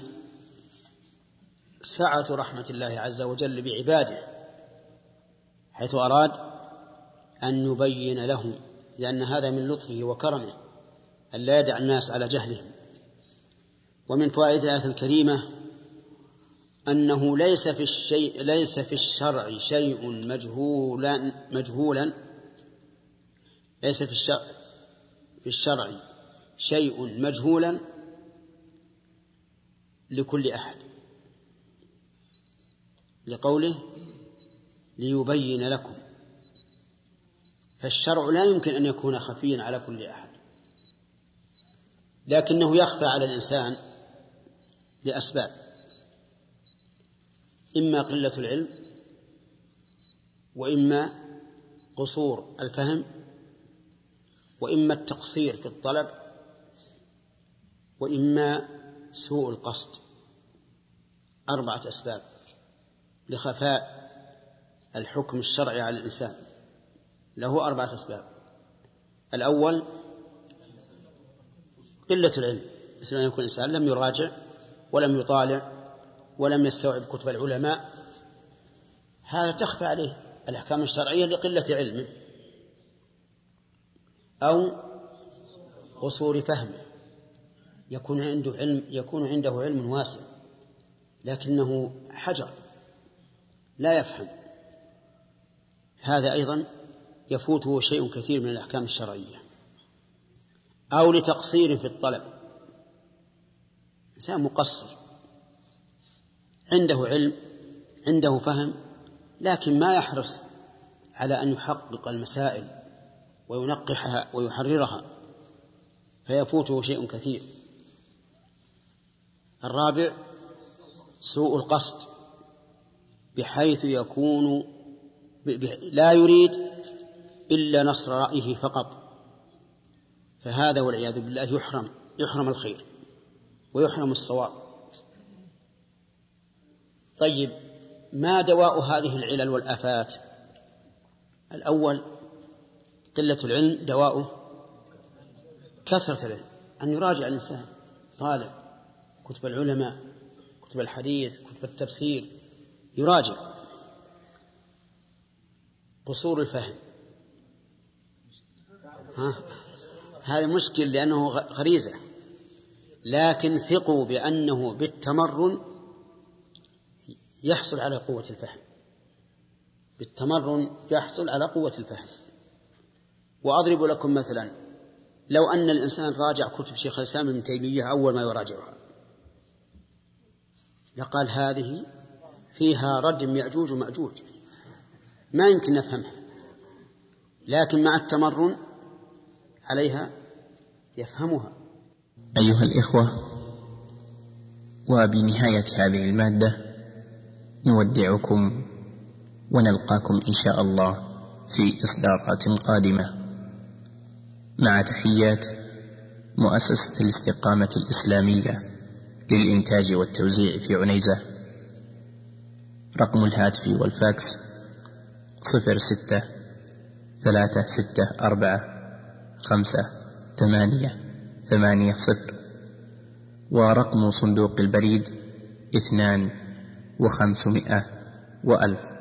سعة رحمة الله عز وجل بعباده، حيث أراد أن يبين لهم، لأن هذا من لطفه وكرمه أن لا يدع الناس على جهلهم. ومن فوائد الآية الكريمة أنه ليس في الشيء ليس في الشرع شيء مجهولا مجهولا ليس في الشرع في الشرع شيء مجهولا لكل أحد، لقوله ليبين لكم. فالشرع لا يمكن أن يكون خفيا على كل أحد، لكنه يخفى على الإنسان لأسباب: إما قلة العلم، وإما قصور الفهم، وإما التقصير في الطلب، وإما سوء القصد. أربعة أسباب لخفاء الحكم الشرعي على الإنسان، له أربعة أسباب. الأول قلة العلم، مثل أن يكون الإنسان لم يراجع ولم يطالع ولم يستوعب كتب العلماء، هذا تخفى عليه الأحكام الشرعية لقلة علمه. أو قصور فهمه، يكون عنده علم يكون عنده علم واسع لكنه حجر لا يفهم، هذا أيضا يفوته شيء كثير من الأحكام الشرعية. أو لتقصير في الطلب، إنسان مقصر عنده علم عنده فهم لكن ما يحرص على أن يحقق المسائل وينقحها ويحررها، فيفوته شيء كثير. الرابع سوء القصد، بحيث يكون لا يريد إلا نصر رأيه فقط، فهذا والعياذ بالله يحرم يحرم الخير ويحرم الصواب. طيب، ما دواء هذه العلل والآفات؟ الأول قلة العلم، دواؤه كثرة العلم، أن يراجع الإنسان، طالع كتب العلماء، كتب الحديث، كتب التفسير، يراجع. قصور الفهم، ها؟ هذا مشكل لأنه غريزة، لكن ثقوا بأنه بالتمرن يحصل على قوة الفهم، بالتمرن يحصل على قوة الفهم. وأضرب لكم مثلا: لو أن الإنسان راجع كتب شيخ الإسلام ابن تيمية أول ما يراجعها لقال هذه فيها ردم يأجوج ومأجوج، ما يمكن نفهمها، لكن مع التمرن عليها يفهمها. أيها الإخوة، وبنهاية هذه المادة نودعكم ونلقاكم إن شاء الله في إصدارات قادمة، مع تحيات مؤسسة الاستقامة الإسلامية للإنتاج والتوزيع في عنيزة. رقم الهاتف والفاكس صفر ستة ثلاثة ستة أربعة خمسة ثمانية ثمانية صفر، ورقم صندوق البريد اثنان وخمسمائة وألف.